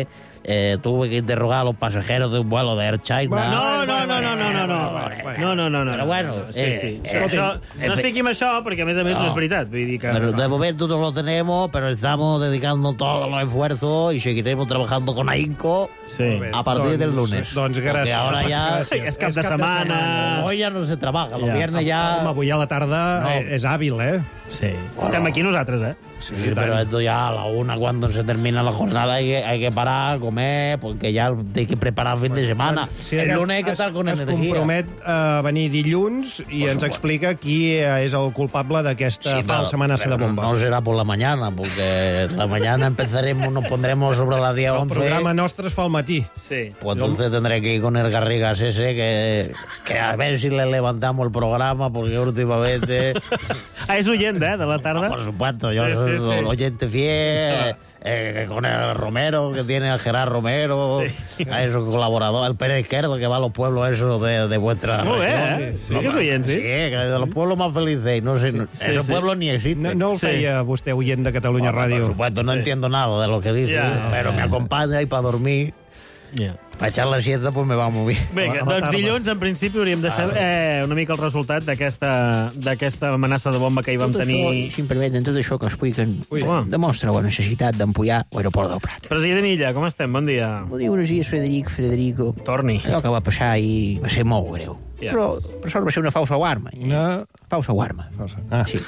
Speaker 23: eh, tuve que interrogar a los pasajeros de un vuelo de Air China.
Speaker 16: No, no, no, no, no, no, no. No, no, no, no.
Speaker 23: Pero bueno,
Speaker 16: sí,
Speaker 23: eh,
Speaker 16: sí.
Speaker 23: eh,
Speaker 16: Això,
Speaker 23: eh,
Speaker 16: no
Speaker 23: eh,
Speaker 16: estic amb això, perquè a més a més no, no és veritat. Vull dir que...
Speaker 23: Pero de momento no lo tenemos, pero estamos dedicando todos los esfuerzos y seguiremos trabajando con ahínco
Speaker 16: sí.
Speaker 23: a partir
Speaker 17: doncs,
Speaker 23: del lunes.
Speaker 17: Doncs gràcies.
Speaker 23: Porque ahora ya...
Speaker 17: Gràcies.
Speaker 16: És cap de setmana.
Speaker 23: Hoy ya no se trabaja, los
Speaker 16: Ja.
Speaker 23: viernes ya...
Speaker 17: Home, avui a la tarda
Speaker 23: No.
Speaker 17: eh, és hàbil, eh?
Speaker 16: Sí.
Speaker 23: Bueno.
Speaker 16: Estem aquí nosaltres, eh?
Speaker 23: Sí, pero esto ya a la una, cuando se termina la jornada, hay que, hay que parar, comer, porque ya hay que preparar el fin de semana.
Speaker 17: Sí,
Speaker 23: el lunes hay que
Speaker 17: es,
Speaker 23: estar con
Speaker 17: es
Speaker 23: energia.
Speaker 17: compromet a venir dilluns i
Speaker 23: Por
Speaker 17: ens
Speaker 23: supuesto.
Speaker 17: explica qui és el culpable d'aquesta
Speaker 23: Sí,
Speaker 17: falsa
Speaker 23: pero-
Speaker 17: amenaça de
Speaker 23: pero
Speaker 17: bomba.
Speaker 23: No será por la mañana, porque la mañana empezaremos, nos pondremos sobre las diez,
Speaker 17: El
Speaker 23: once.
Speaker 17: programa nostre es fa al matí.
Speaker 16: Sí.
Speaker 23: Pues entonces tendré que ir con el Garrigas ese, que, que a ver si le levantamos el programa, porque últimamente...
Speaker 16: Ah, és oient, eh, de la tarda?
Speaker 23: Por supuesto, yo
Speaker 16: Sí,
Speaker 23: soy
Speaker 16: sí, sí.
Speaker 23: oyente fiel, eh, con el Romero, que tiene el Gerard Romero,
Speaker 16: Sí.
Speaker 23: a esos colaboradores, el Pérez Izquierdo, que va a los pueblos esos de, de vuestra
Speaker 16: Muy bien,
Speaker 23: región.
Speaker 16: ¿eh? Sí que es oyente, ¿sí?
Speaker 23: Sí, que de los pueblos más felices, no sé, no-
Speaker 16: Sí,
Speaker 23: esos
Speaker 16: sí.
Speaker 23: pueblos ni existen.
Speaker 17: No, no el
Speaker 23: Sí.
Speaker 17: feia vostè oient de Catalunya
Speaker 23: Bueno,
Speaker 17: Ràdio.
Speaker 23: Por supuesto, no
Speaker 17: Sí.
Speaker 23: entiendo nada de lo que dice,
Speaker 16: Ya.
Speaker 23: pero me acompaña y para dormir,
Speaker 16: Yeah.
Speaker 23: para echar la siesta, pues me va muy bien.
Speaker 16: Vinga,
Speaker 23: A la
Speaker 16: doncs
Speaker 23: tarda.
Speaker 16: dilluns, en principi, hauríem de saber eh, una mica el resultat d'aquesta d'aquesta amenaça de bomba que hi vam
Speaker 23: Tot
Speaker 16: tenir...
Speaker 23: això, si em permeten, tot això que expliquen
Speaker 16: Ui.
Speaker 23: demostra la necessitat d'empullar l'aeroport del Prat.
Speaker 16: President Illa, com estem? Bon dia.
Speaker 23: Bon dia, buenos días, Frederic, Frederico.
Speaker 16: Torni.
Speaker 23: Allò que va passar ahir va ser molt greu.
Speaker 16: Ja.
Speaker 23: Però, per sort, va ser una falsa alarma.
Speaker 17: Una...
Speaker 23: Falsa alarma.
Speaker 17: Falsa. Ah.
Speaker 23: Sí.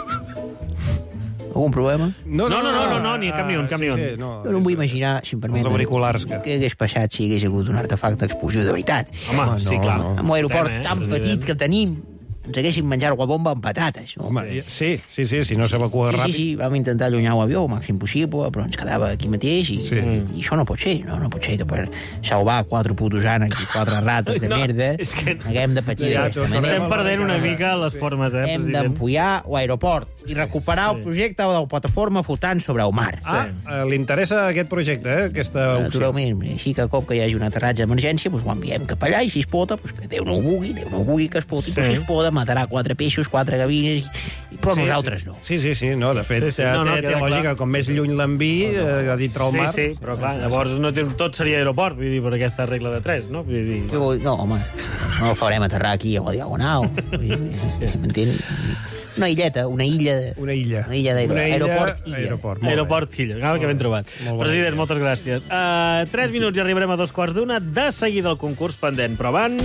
Speaker 23: Algun problema?
Speaker 17: No,
Speaker 16: No, no, no, no, no, ni cap ni un, cap ni un.
Speaker 17: Sí, sí, no,
Speaker 23: Jo no em vull imaginar, si em permeten,
Speaker 17: Els auriculars que-
Speaker 23: què hagués passat si hagués hagut un artefacte explosiu de veritat.
Speaker 16: Home,
Speaker 17: Home,
Speaker 16: sí,
Speaker 17: no,
Speaker 16: clar.
Speaker 17: no.
Speaker 23: Amb l'aeroport
Speaker 16: Estem, eh,
Speaker 23: tan
Speaker 16: president?
Speaker 23: petit que tenim, ens haguessin menjat la bomba amb patates. No?
Speaker 17: Home, sí, sí, sí, si no s'evacua
Speaker 23: Sí, sí,
Speaker 17: ràpid.
Speaker 23: sí, vam intentar allunyar l'avió el màxim possible, però ens quedava aquí mateix i,
Speaker 17: Sí.
Speaker 23: i això no pot ser, no, no pot ser que per salvar quatre putos ànecs i quatre rates de
Speaker 16: No,
Speaker 23: merda
Speaker 16: és que-
Speaker 23: haguem de patir
Speaker 17: Ja,
Speaker 23: d'aquesta
Speaker 17: tot-
Speaker 23: manera.
Speaker 16: Estem perdent una mica les formes, eh,
Speaker 23: Hem
Speaker 16: president?
Speaker 23: d'empullar l'aeroport i recuperar el projecte de la plataforma flotant sobre el mar.
Speaker 17: Ah, eh, li interessa aquest projecte, eh? Aquesta opció.
Speaker 23: Naturalment, així que a cop que hi hagi un aterratge d'emergència, doncs ho enviem cap allà i si es pota, doncs que Déu no ho vulgui, Déu no ho vulgui que es poti,
Speaker 16: Sí.
Speaker 23: però si es poda matarà quatre peixos, quatre gavines, i... però
Speaker 17: Sí,
Speaker 23: nosaltres
Speaker 17: sí.
Speaker 23: no.
Speaker 17: Sí, sí, sí, no, de fet,
Speaker 16: Sí, sí, no, no,
Speaker 17: té, té
Speaker 16: queda
Speaker 17: lògica,
Speaker 16: clar.
Speaker 17: com més lluny l'enví, eh, a dintre el
Speaker 16: Sí,
Speaker 17: mar...
Speaker 16: sí, però clar, llavors no té, tot seria aeroport, vull dir, per aquesta regla de tres, no? Vull dir...
Speaker 23: Què vol dir? No, home, no el farem aterrar aquí a la Diagonal. Vull dir, si m'entén? Una illeta, una illa... de-
Speaker 17: Una illa.
Speaker 23: Una illa d'aeroport.
Speaker 17: Una illa,
Speaker 23: Aeroport illa.
Speaker 17: aeroport. Molt bé.
Speaker 16: Aeroport Illa, ah, que ben trobat.
Speaker 17: Molt bé.
Speaker 16: President, moltes gràcies. Uh, tres minuts i arribarem a dos quarts d'una. De seguida el concurs pendent, però abans...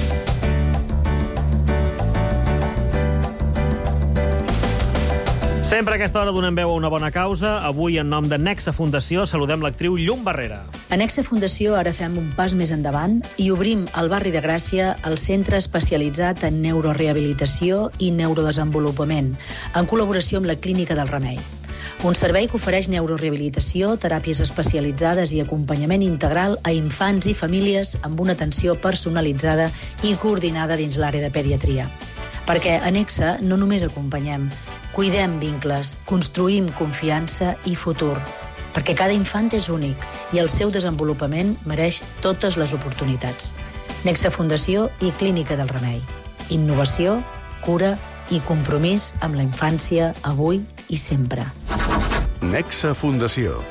Speaker 16: Sempre a aquesta hora donem veu a una bona causa. Avui, en nom de Nexa Fundació, saludem l'actriu Llum Barrera.
Speaker 3: A Nexa Fundació ara fem un pas més endavant i obrim al barri de Gràcia el centre especialitzat en neurorehabilitació i neurodesenvolupament, en col·laboració amb la Clínica del Remei. Un servei que ofereix neurorehabilitació, teràpies especialitzades i acompanyament integral a infants i famílies amb una atenció personalitzada i coordinada dins l'àrea de pediatria. Perquè a Nexa no només acompanyem, cuidem vincles, construïm confiança i futur. Perquè cada infant és únic i el seu desenvolupament mereix totes les oportunitats. Nexa Fundació i Clínica del Remei. Innovació, cura i compromís amb la infància avui i sempre.
Speaker 13: Nexa Fundació.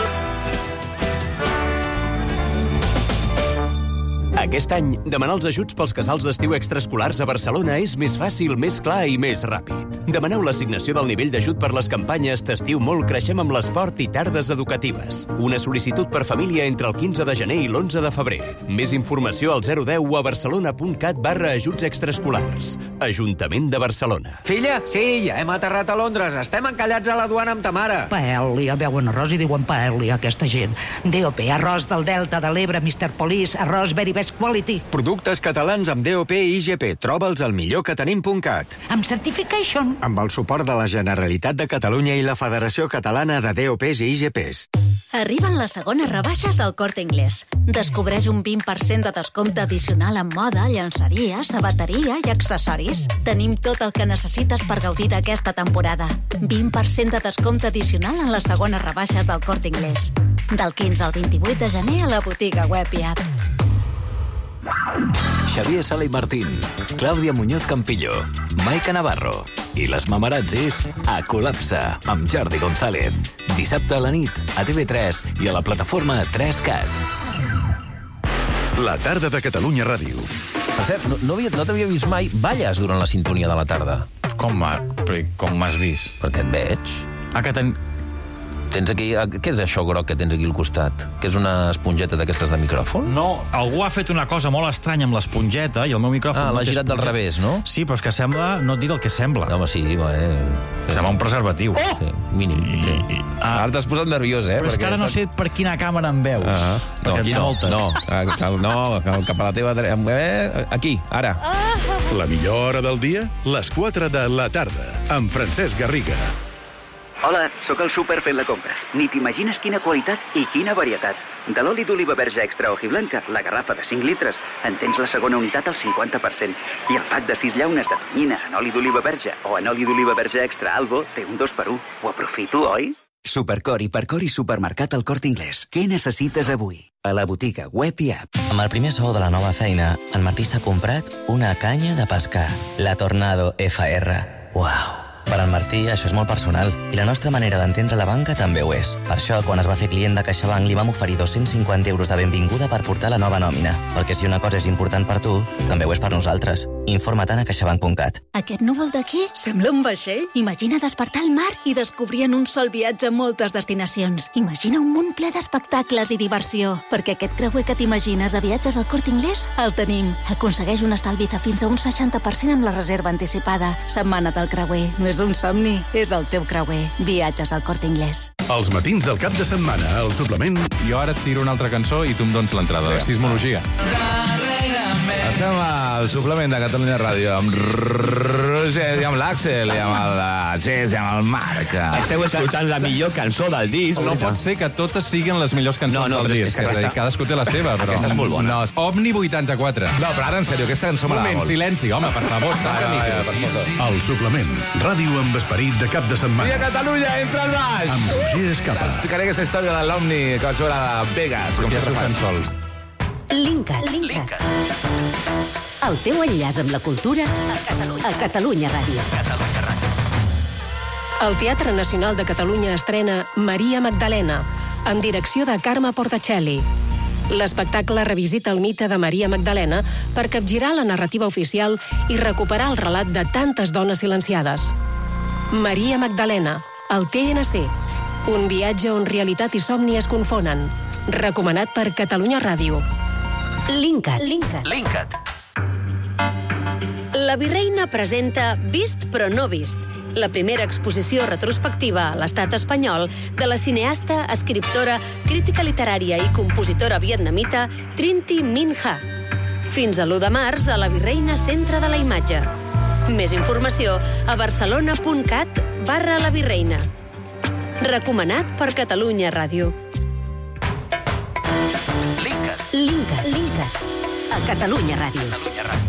Speaker 6: Aquest any, demanar els ajuts pels casals d'estiu extraescolars a Barcelona és més fàcil, més clar i més ràpid. Demaneu l'assignació del nivell d'ajut per les campanyes T'estiu molt, creixem amb l'esport i tardes educatives. Una sol·licitud per família entre el quinze de gener i l'onze de febrer. Més informació al zero deu o a barcelona.cat barra ajuts extraescolars. Ajuntament de Barcelona.
Speaker 7: Filla, sí, ja hem aterrat a Londres. Estem encallats a la duana amb ta mare.
Speaker 24: Paella, veuen arròs i diuen paella, aquesta gent. D O P, arròs del Delta, de l'Ebre, mister Police, arròs very best quality.
Speaker 7: Productes catalans amb D O P i I G P. Troba'ls al millor que tenim punt cat.
Speaker 24: Amb certification.
Speaker 7: Amb el suport de la Generalitat de Catalunya i la Federació Catalana de D O Ps i I G Ps.
Speaker 25: Arriben les segones rebaixes del Corte Inglés. Descobreix un vint per cent de descompte addicional en moda, llançeria, sabateria i accessoris. Tenim tot el que necessites per gaudir d'aquesta temporada. vint per cent de descompte addicional en les segones rebaixes del Corte Inglés. Del quinze al vint-i-vuit de gener a la botiga web i app.
Speaker 5: Xavier Sala i Martín, Clàudia Muñoz Campillo, Maica Navarro i les Mamarazzis a Col·lapse amb Jordi González. Dissabte a la nit a T V tres i a la plataforma tres cat.
Speaker 13: La tarda de Catalunya Ràdio.
Speaker 8: Per cert, no, no, havia, no t'havia vist mai balles durant la sintonia de la tarda.
Speaker 18: Com, com m'has vist?
Speaker 8: Perquè et veig.
Speaker 18: Ah, que ten...
Speaker 8: Tens aquí... Què és això groc que tens aquí al costat? Que és una esponjeta d'aquestes de micròfon?
Speaker 18: No, algú ha fet una cosa molt estranya amb l'esponjeta i el meu micròfon...
Speaker 8: Ah, l'ha girat del revés, no?
Speaker 18: Sí, però és que sembla... No et dic el que sembla.
Speaker 8: Home, sí, eh...
Speaker 18: Sembla un preservatiu.
Speaker 8: Oh! Sí, mínim. Sí. Ah, ara t'has posat nerviós, eh?
Speaker 18: Però és que ara no sé per quina càmera em veus.
Speaker 8: Ah, no, aquí no.
Speaker 18: Moltes.
Speaker 8: No, no, cap a la teva... Eh, aquí, ara.
Speaker 13: La millor hora del dia? Les quatre de la tarda, amb Francesc Garriga.
Speaker 9: Hola, sóc al súper fent la compra. Ni t'imagines quina qualitat i quina varietat. De l'oli d'oliva verge extra hojiblanca, la garrafa de cinc litres, en tens la segona unitat al cinquanta per cent. I el pack de sis llaunes de tonyina en oli d'oliva verge o en oli d'oliva verge extra Albo té un dos per un. Ho aprofito, oi?
Speaker 11: Supercor, Hipercor i Supermercat al Corte Inglés. Què necessites avui? A la botiga, web i app.
Speaker 12: Amb el primer sou de la nova feina, en Martí s'ha comprat una canya de pescar, la Tornado F R. Uau! Per al Martí, això és molt personal, i la nostra manera d'entendre la banca també ho és. Per això, quan es va fer client de CaixaBank, li vam oferir dos-cents cinquanta euros de benvinguda per portar la nova nòmina. Perquè si una cosa és important per tu, també ho és per nosaltres. Informa't a caixabank punt cat.
Speaker 25: Aquest núvol d'aquí sembla un vaixell. Imagina despertar al mar i descobrir en un sol viatge moltes destinacions. Imagina un món ple d'espectacles i diversió. Perquè aquest creuer que t'imagines a viatges al Corte Inglés, el tenim. Aconsegueix un estalvi de fins a un seixanta per cent amb la reserva anticipada. Setmana del creuer. No és un somni, és el teu creuer. Viatges al Corte Inglés.
Speaker 13: Els matins del cap de setmana, al suplement...
Speaker 2: Jo ara et tiro una altra cançó i tu em dones l'entrada de sismologia.
Speaker 26: Estem al suplement de Catalunya Ràdio amb Roger i amb l'Àxel i amb el Gés i amb el Marc.
Speaker 27: Esteu escoltant la millor cançó del disc.
Speaker 2: No pot ser que totes siguin les millors cançons
Speaker 27: no, no,
Speaker 2: del
Speaker 27: disc.
Speaker 2: disc. És que cadascú té la seva. Però...
Speaker 27: Aquesta és molt bona.
Speaker 2: No, Omni vuitanta-quatre.
Speaker 26: No, però ara, en sèrio, aquesta cançó m'agrada molt.
Speaker 2: Un moment, silenci, home, per favor.
Speaker 13: El suplement. Ràdio amb esperit de cap de setmana.
Speaker 26: I a Catalunya, entra al baix!
Speaker 13: Amb Roger Escapa.
Speaker 26: Explicaré aquesta història de l'Omni que vaig veure a Vegas. Com que fan sol.
Speaker 1: Linkat. Linkat. El teu enllaç amb la cultura a Catalunya, a Catalunya Ràdio.
Speaker 26: Catalunya Ràdio.
Speaker 28: El Teatre Nacional de Catalunya estrena Maria Magdalena, amb direcció de Carme Portacelli. L'espectacle revisita el mite de Maria Magdalena per capgirar la narrativa oficial i recuperar el relat de tantes dones silenciades. Maria Magdalena, al T N C. Un viatge on realitat i somni es confonen. Recomanat per Catalunya Ràdio.
Speaker 1: Linkat. Linkat.
Speaker 26: Linkat.
Speaker 25: La Virreina presenta Vist però no vist, la primera exposició retrospectiva a l'estat espanyol de la cineasta, escriptora, crítica literària i compositora vietnamita Trinti Minh Ha. Fins a l'u de març a la Virreina Centre de la Imatge. Més informació a barcelona punt cat barra la Virreina. Recomanat per Catalunya Ràdio.
Speaker 1: Linkat. Linkat. Linkat. A Catalunya Ràdio.
Speaker 26: Catalunya Ràdio.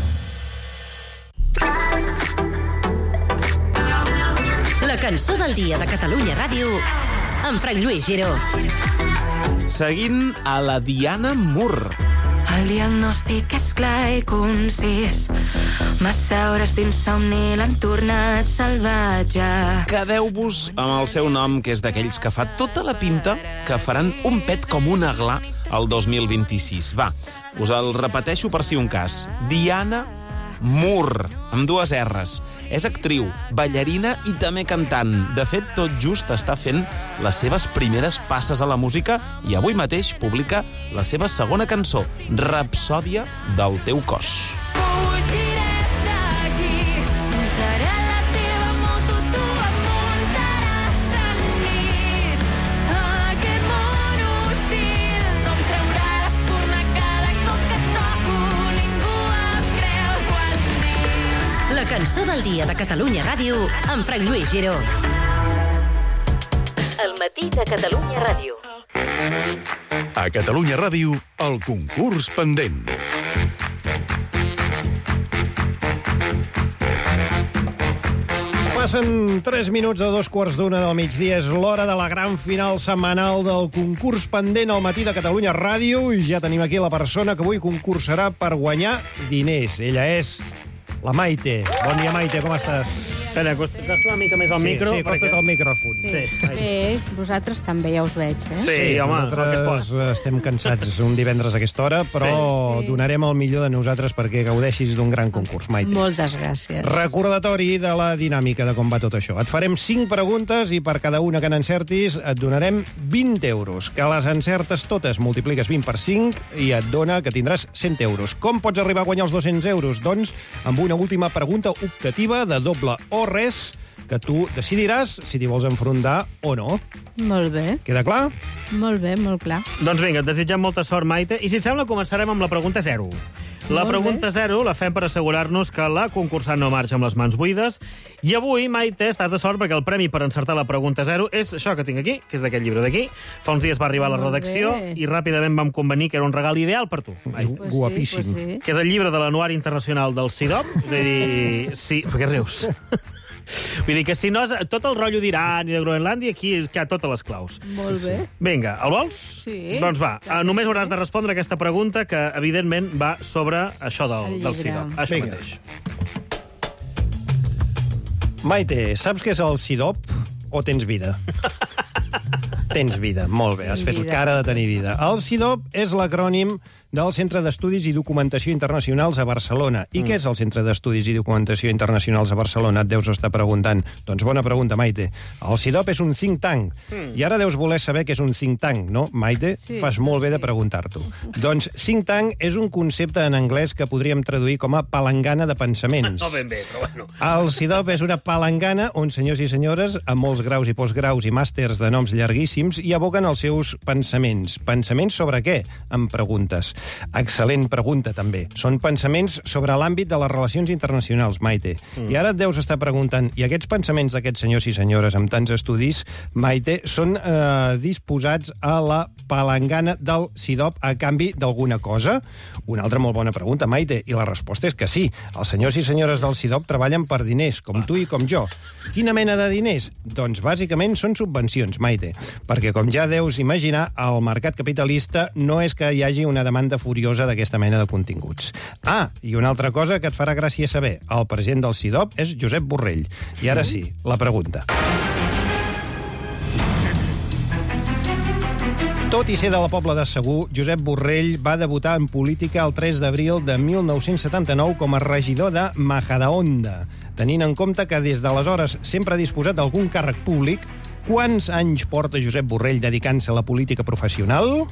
Speaker 1: La cançó del dia de Catalunya Ràdio amb Frank Lluís Giró.
Speaker 29: Seguint a la Diana Moore.
Speaker 30: El diagnòstic és clar i concís. Massa hores d'insomni l'han tornat salvatge.
Speaker 29: Quedeu-vos amb el seu nom, que és d'aquells que fa tota la pinta que faran un pet com un aglà el dos mil vint-i-sis. Va, us el repeteixo per si un cas. Diana Moore, amb dues R's. És actriu, ballarina i també cantant. De fet, tot just està fent les seves primeres passes a la música i avui mateix publica la seva segona cançó, Rapsòdia del teu cos.
Speaker 1: La cançó del dia de Catalunya Ràdio amb Frank Lluís Giró. El matí de Catalunya Ràdio.
Speaker 13: A Catalunya Ràdio, el concurs pendent.
Speaker 4: Passen tres minuts de dos quarts d'una del migdia. És l'hora de la gran final setmanal del concurs pendent al matí de Catalunya Ràdio i ja tenim aquí la persona que avui concursarà per guanyar diners. Ella és la Maite. Bon dia, Maite, com estàs?
Speaker 16: Espera, acosta't una mica més al
Speaker 4: sí,
Speaker 16: micro.
Speaker 4: Sí, acosta't al micròfon.
Speaker 10: Sí. Sí. Bé, vosaltres també ja us veig, eh?
Speaker 16: Sí, sí home,
Speaker 4: nosaltres estem cansats un divendres a aquesta hora, però sí. donarem el millor de nosaltres perquè gaudeixis d'un gran concurs, Maite.
Speaker 10: Moltes gràcies.
Speaker 4: Recordatori de la dinàmica de com va tot això. Et farem cinc preguntes i per cada una que n'encertis et donarem vint euros. Que les encertes totes multipliques vint per cinc i et dona que tindràs cent euros. Com pots arribar a guanyar els dos-cents euros? Doncs amb una última pregunta optativa de doble o res, que tu decidiràs si t'hi vols enfrontar o no.
Speaker 10: Molt bé.
Speaker 4: Queda clar?
Speaker 10: Molt bé, molt clar.
Speaker 16: Doncs vinga, et desitgem molta sort, Maite. I si et sembla, començarem amb la pregunta zero. La molt pregunta bé. zero la fem per assegurar-nos que la concursant no marxa amb les mans buides. I avui, Maite, estàs de sort perquè el premi per encertar la pregunta zero és això que tinc aquí, que és d'aquest llibre d'aquí. Fa uns dies va arribar a la redacció i ràpidament vam convenir que era un regal ideal per tu.
Speaker 4: Pues guapíssim.
Speaker 10: Sí, pues sí.
Speaker 16: Que és el llibre de l'Anuari Internacional del C I D O P. És a dir, sí, per què rius? Vull dir que si no és tot el rotllo d'Iran i de Groenlàndia, aquí hi ha totes les claus.
Speaker 10: Molt bé.
Speaker 16: Vinga, el vols?
Speaker 10: Sí.
Speaker 16: Doncs va, només hauràs de respondre a aquesta pregunta que, evidentment, va sobre això del, del C I D O P. Això
Speaker 4: Vinga.
Speaker 16: mateix.
Speaker 4: Maite, saps què és el C I D O P o tens vida? Tens vida, molt bé, has fet
Speaker 10: vida.
Speaker 4: cara de tenir vida. El C I D O P és l'acrònim del Centre d'Estudis i Documentació Internacionals a Barcelona. I mm. què és el Centre d'Estudis i Documentació Internacionals a Barcelona? Et deus estar preguntant. Doncs bona pregunta, Maite. El C I D O P és un think tank. Mm. I ara deus voler saber què és un think tank, no, Maite?
Speaker 10: Sí,
Speaker 4: Fas molt bé
Speaker 10: sí.
Speaker 4: de preguntar-t'ho. Doncs think tank és un concepte en anglès que podríem traduir com a palangana de pensaments.
Speaker 16: No ben bé, però bueno.
Speaker 4: El C I D O P és una palangana on senyors i senyores amb molts graus i postgraus i màsters de noms llarguíssims hi aboquen els seus pensaments. Pensaments sobre què? Em preguntes. Excel·lent pregunta, també. Són pensaments sobre l'àmbit de les relacions internacionals, Maite. Mm. I ara et deus estar preguntant, i aquests pensaments d'aquests senyors i senyores amb tants estudis, Maite, són eh, disposats a la palangana del C I D O P a canvi d'alguna cosa? Una altra molt bona pregunta, Maite, i la resposta és que sí. Els senyors i senyores del C I D O P treballen per diners, com tu i com jo. Quina mena de diners? Doncs bàsicament són subvencions, Maite, perquè com ja deus imaginar, al mercat capitalista no és que hi hagi una demanda furiosa d'aquesta mena de continguts. Ah, i una altra cosa que et farà gràcia saber. El president del C I D O P és Josep Borrell. I ara sí, la pregunta. Tot i ser de la Pobla de Segur, Josep Borrell va debutar en política el tres d'abril de mil nou-cents setanta-nou com a regidor de Majadahonda. Tenint en compte que des d'aleshores sempre ha disposat d'algun càrrec públic, quants anys porta Josep Borrell dedicant-se a la política professional?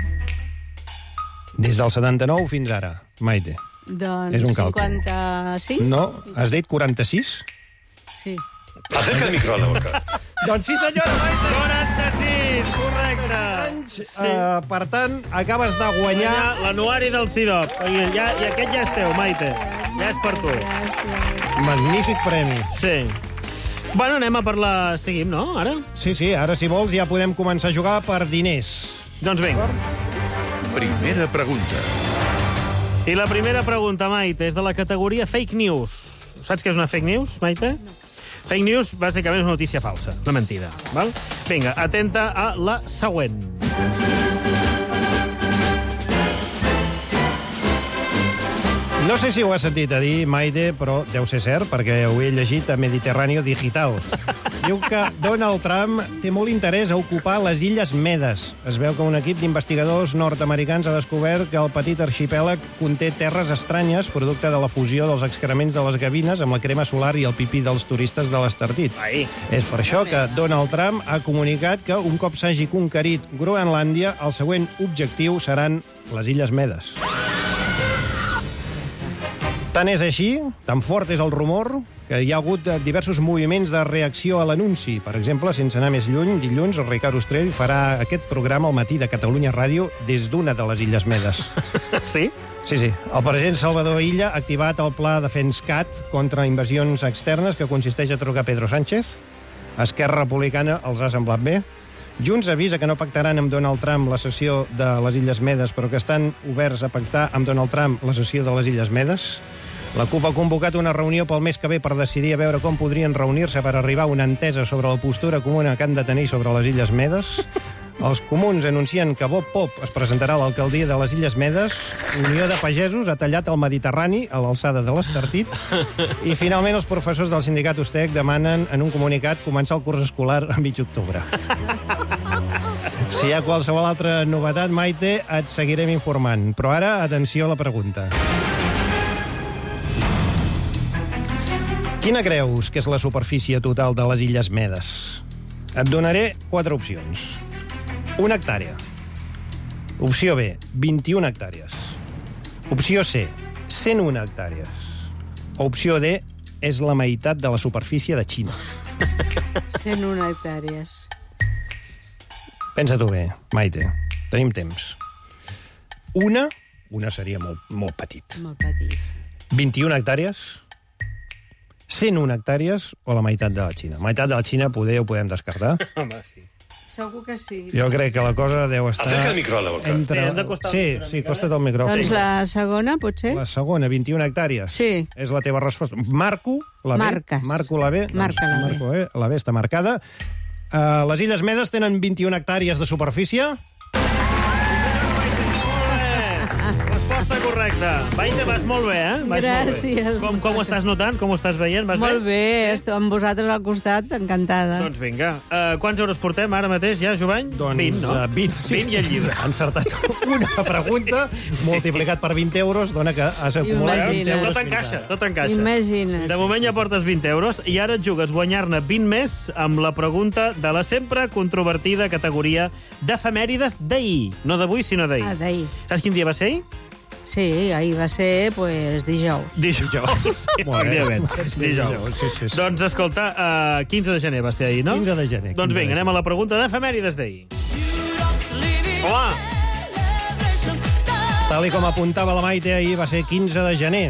Speaker 4: Des del setanta-nou fins ara, Maite.
Speaker 10: Doncs
Speaker 4: És un càlcul.
Speaker 10: cinquanta-sis?
Speaker 4: No, has dit quaranta-sis?
Speaker 10: Sí.
Speaker 4: Acerca el micro a la boca. Doncs sí, senyora Maite.
Speaker 16: quaranta-sis, correcte.
Speaker 4: Sí. Uh, per tant, acabes de guanyar...
Speaker 16: L'anuari del C I D O P. I, ja, I aquest ja és teu, Maite. Ja és per tu.
Speaker 4: Magnífic premi.
Speaker 16: Sí. Bueno, anem a parlar... Seguim, no, ara?
Speaker 4: Sí, sí, ara, si vols, ja podem començar a jugar per diners.
Speaker 16: Doncs vinga.
Speaker 13: Primera pregunta.
Speaker 16: I la primera pregunta, Maite, és de la categoria fake news. Saps què és una fake news, Maite? Fake news, bàsicament, és una notícia falsa, una mentida. Val? Vinga, atenta a la següent.
Speaker 4: No sé si ho has sentit a dir, Maite, però deu ser cert, perquè ho he llegit a Mediterráneo Digital. Diu que Donald Trump té molt interès a ocupar les Illes Medes. Es veu que un equip d'investigadors nord-americans ha descobert que el petit arxipèlag conté terres estranyes, producte de la fusió dels excrements de les gavines amb la crema solar i el pipí dels turistes de l'Estartit.
Speaker 16: Ai.
Speaker 4: És per això que Donald Trump ha comunicat que un cop s'hagi conquerit Groenlàndia, el següent objectiu seran les Illes Medes. Tant és així, tan fort és el rumor, que hi ha hagut diversos moviments de reacció a l'anunci. Per exemple, sense anar més lluny, dilluns el Ricard Ostrell farà aquest programa al matí de Catalunya Ràdio des d'una de les Illes Medes.
Speaker 16: Sí?
Speaker 4: Sí, sí. El president Salvador Illa ha activat el pla DefensCat contra invasions externes que consisteix a trucar Pedro Sánchez. Esquerra Republicana els ha semblat bé. Junts avisa que no pactaran amb Donald Trump la cessió de les Illes Medes, però que estan oberts a pactar amb Donald Trump la cessió de les Illes Medes. La CUP ha convocat una reunió pel mes que ve per decidir a veure com podrien reunir-se per arribar a una entesa sobre la postura comuna que han de tenir sobre les Illes Medes. Els comuns anuncien que Bob Pop es presentarà a l'alcaldia de les Illes Medes. Unió de Pagesos ha tallat el Mediterrani a l'alçada de l'Estartit. I finalment els professors del sindicat Ustec demanen en un comunicat començar el curs escolar a mig octubre. Si hi ha qualsevol altra novetat, Maite, et seguirem informant. Però ara, atenció a la pregunta. Quina creus que és la superfície total de les Illes Medes? Et donaré quatre opcions. Una hectàrea. Opció B, vint-i-una hectàrees. Opció C, cent una hectàrees. Opció D, és la meitat de la superfície de Xina.
Speaker 10: cent una hectàrees.
Speaker 4: Pensa-t'ho bé, Maite. Tenim temps. Una, una seria molt, molt petit.
Speaker 10: Molt petit.
Speaker 4: vint-i-una hectàrees, cent una hectàrees o la meitat de la Xina. La meitat de la Xina poder ho podem descartar.
Speaker 16: Home, sí.
Speaker 10: Segur que sí.
Speaker 4: Jo crec que la cosa deu estar...
Speaker 27: Acerca el micro a la boca.
Speaker 4: Entre...
Speaker 16: Sí, hem d'acostar
Speaker 4: sí,
Speaker 16: una
Speaker 4: sí,
Speaker 16: mica
Speaker 4: costa't
Speaker 16: més.
Speaker 4: el micròfon.
Speaker 10: Doncs la segona, potser?
Speaker 4: La segona, vint-i-una hectàrees.
Speaker 10: Sí.
Speaker 4: És la teva resposta. Marco la B.
Speaker 10: Marques.
Speaker 4: Marco la B.
Speaker 10: Marca la B.
Speaker 4: Marco la B. La B està marcada. Uh, les Illes Medes tenen vint-i-una hectàrees de superfície.
Speaker 16: Resposta correcta. Maite, vas molt bé, eh? Vas
Speaker 10: Gràcies.
Speaker 16: Molt bé. Com, com ho estàs notant? Com ho estàs veient? Vas
Speaker 10: Molt
Speaker 16: bé?
Speaker 10: bé, estic amb vosaltres al costat, encantada.
Speaker 16: Doncs vinga. Uh, quants euros portem ara mateix ja, Jovany?
Speaker 4: Doncs,
Speaker 16: vint, no?
Speaker 4: Uh, vint, sí.
Speaker 16: vint i el llibre.
Speaker 4: Ha encertat una pregunta, multiplicat per vint euros, dona que has acumulat vint
Speaker 10: Imagina't.
Speaker 4: euros.
Speaker 16: Tot encaixa, tot encaixa.
Speaker 10: Imagina't.
Speaker 16: De moment ja portes vint euros i ara et jugues guanyar-ne vint més amb la pregunta de la sempre controvertida categoria d'efemèrides d'ahir. No d'avui, sinó d'ahir.
Speaker 10: Ah, d'ahir.
Speaker 16: Saps quin dia va ser ahir?
Speaker 10: Sí, ahir va ser, pues, dijous.
Speaker 16: Dijous. Sí, òbviament. Dijous.
Speaker 4: Sí, sí, sí.
Speaker 16: Doncs escolta, uh, quinze de gener va ser ahir, no?
Speaker 4: quinze de gener.
Speaker 16: Doncs
Speaker 4: quinze
Speaker 16: vinga,
Speaker 4: de
Speaker 16: anem a la pregunta d'efemèrides d'ahir. Home!
Speaker 4: Tal i com apuntava la Maite, ahir va ser quinze de gener.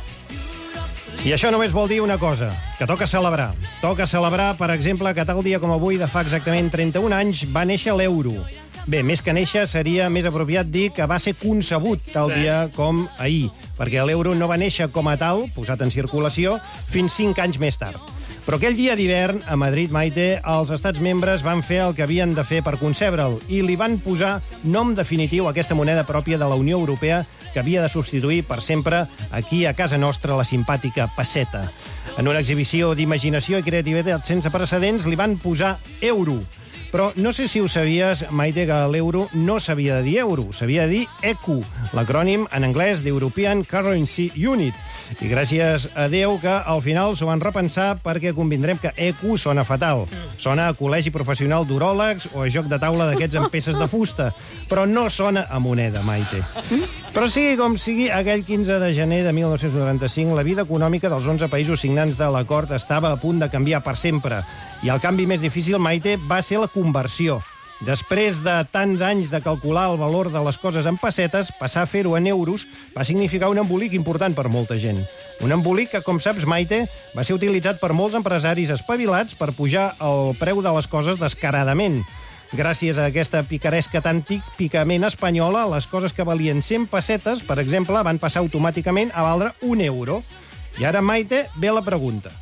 Speaker 4: I això només vol dir una cosa, que toca celebrar. Toca celebrar, per exemple, que tal dia com avui, de fa exactament trenta-un anys, va néixer l'euro. Bé, més que néixer, seria més apropiat dir que va ser concebut tal
Speaker 16: Sí.
Speaker 4: dia com ahir, perquè l'euro no va néixer com a tal, posat en circulació, fins cinc anys més tard. Però aquell dia d'hivern, a Madrid, Maite, els estats membres van fer el que havien de fer per concebre'l i li van posar nom definitiu a aquesta moneda pròpia de la Unió Europea que havia de substituir per sempre aquí a casa nostra la simpàtica pesseta. En una exhibició d'imaginació i creativitat sense precedents li van posar euro. Però no sé si ho sabies, Maite, que l'euro no s'havia de dir euro, s'havia de dir E Q, l'acrònim en anglès d'European Currency Unit. I gràcies a Déu que al final s'ho van repensar perquè convindrem que E Q sona fatal. Sona a col·legi professional d'uròlegs o a joc de taula d'aquests amb peces de fusta. Però no sona a moneda, Maite. Però sigui com sigui, aquell quinze de gener de mil nou-cents noranta-cinc, la vida econòmica dels onze països signants de l'acord estava a punt de canviar per sempre. I el canvi més difícil, Maite, va ser la conversió. Després de tants anys de calcular el valor de les coses en pessetes, passar a fer-ho en euros va significar un embolic important per molta gent. Un embolic que, com saps, Maite, va ser utilitzat per molts empresaris espavilats per pujar el preu de les coses descaradament. Gràcies a aquesta picaresca tan típicament espanyola, les coses que valien cent pessetes, per exemple, van passar automàticament a valdre un euro. I ara, Maite, ve la pregunta.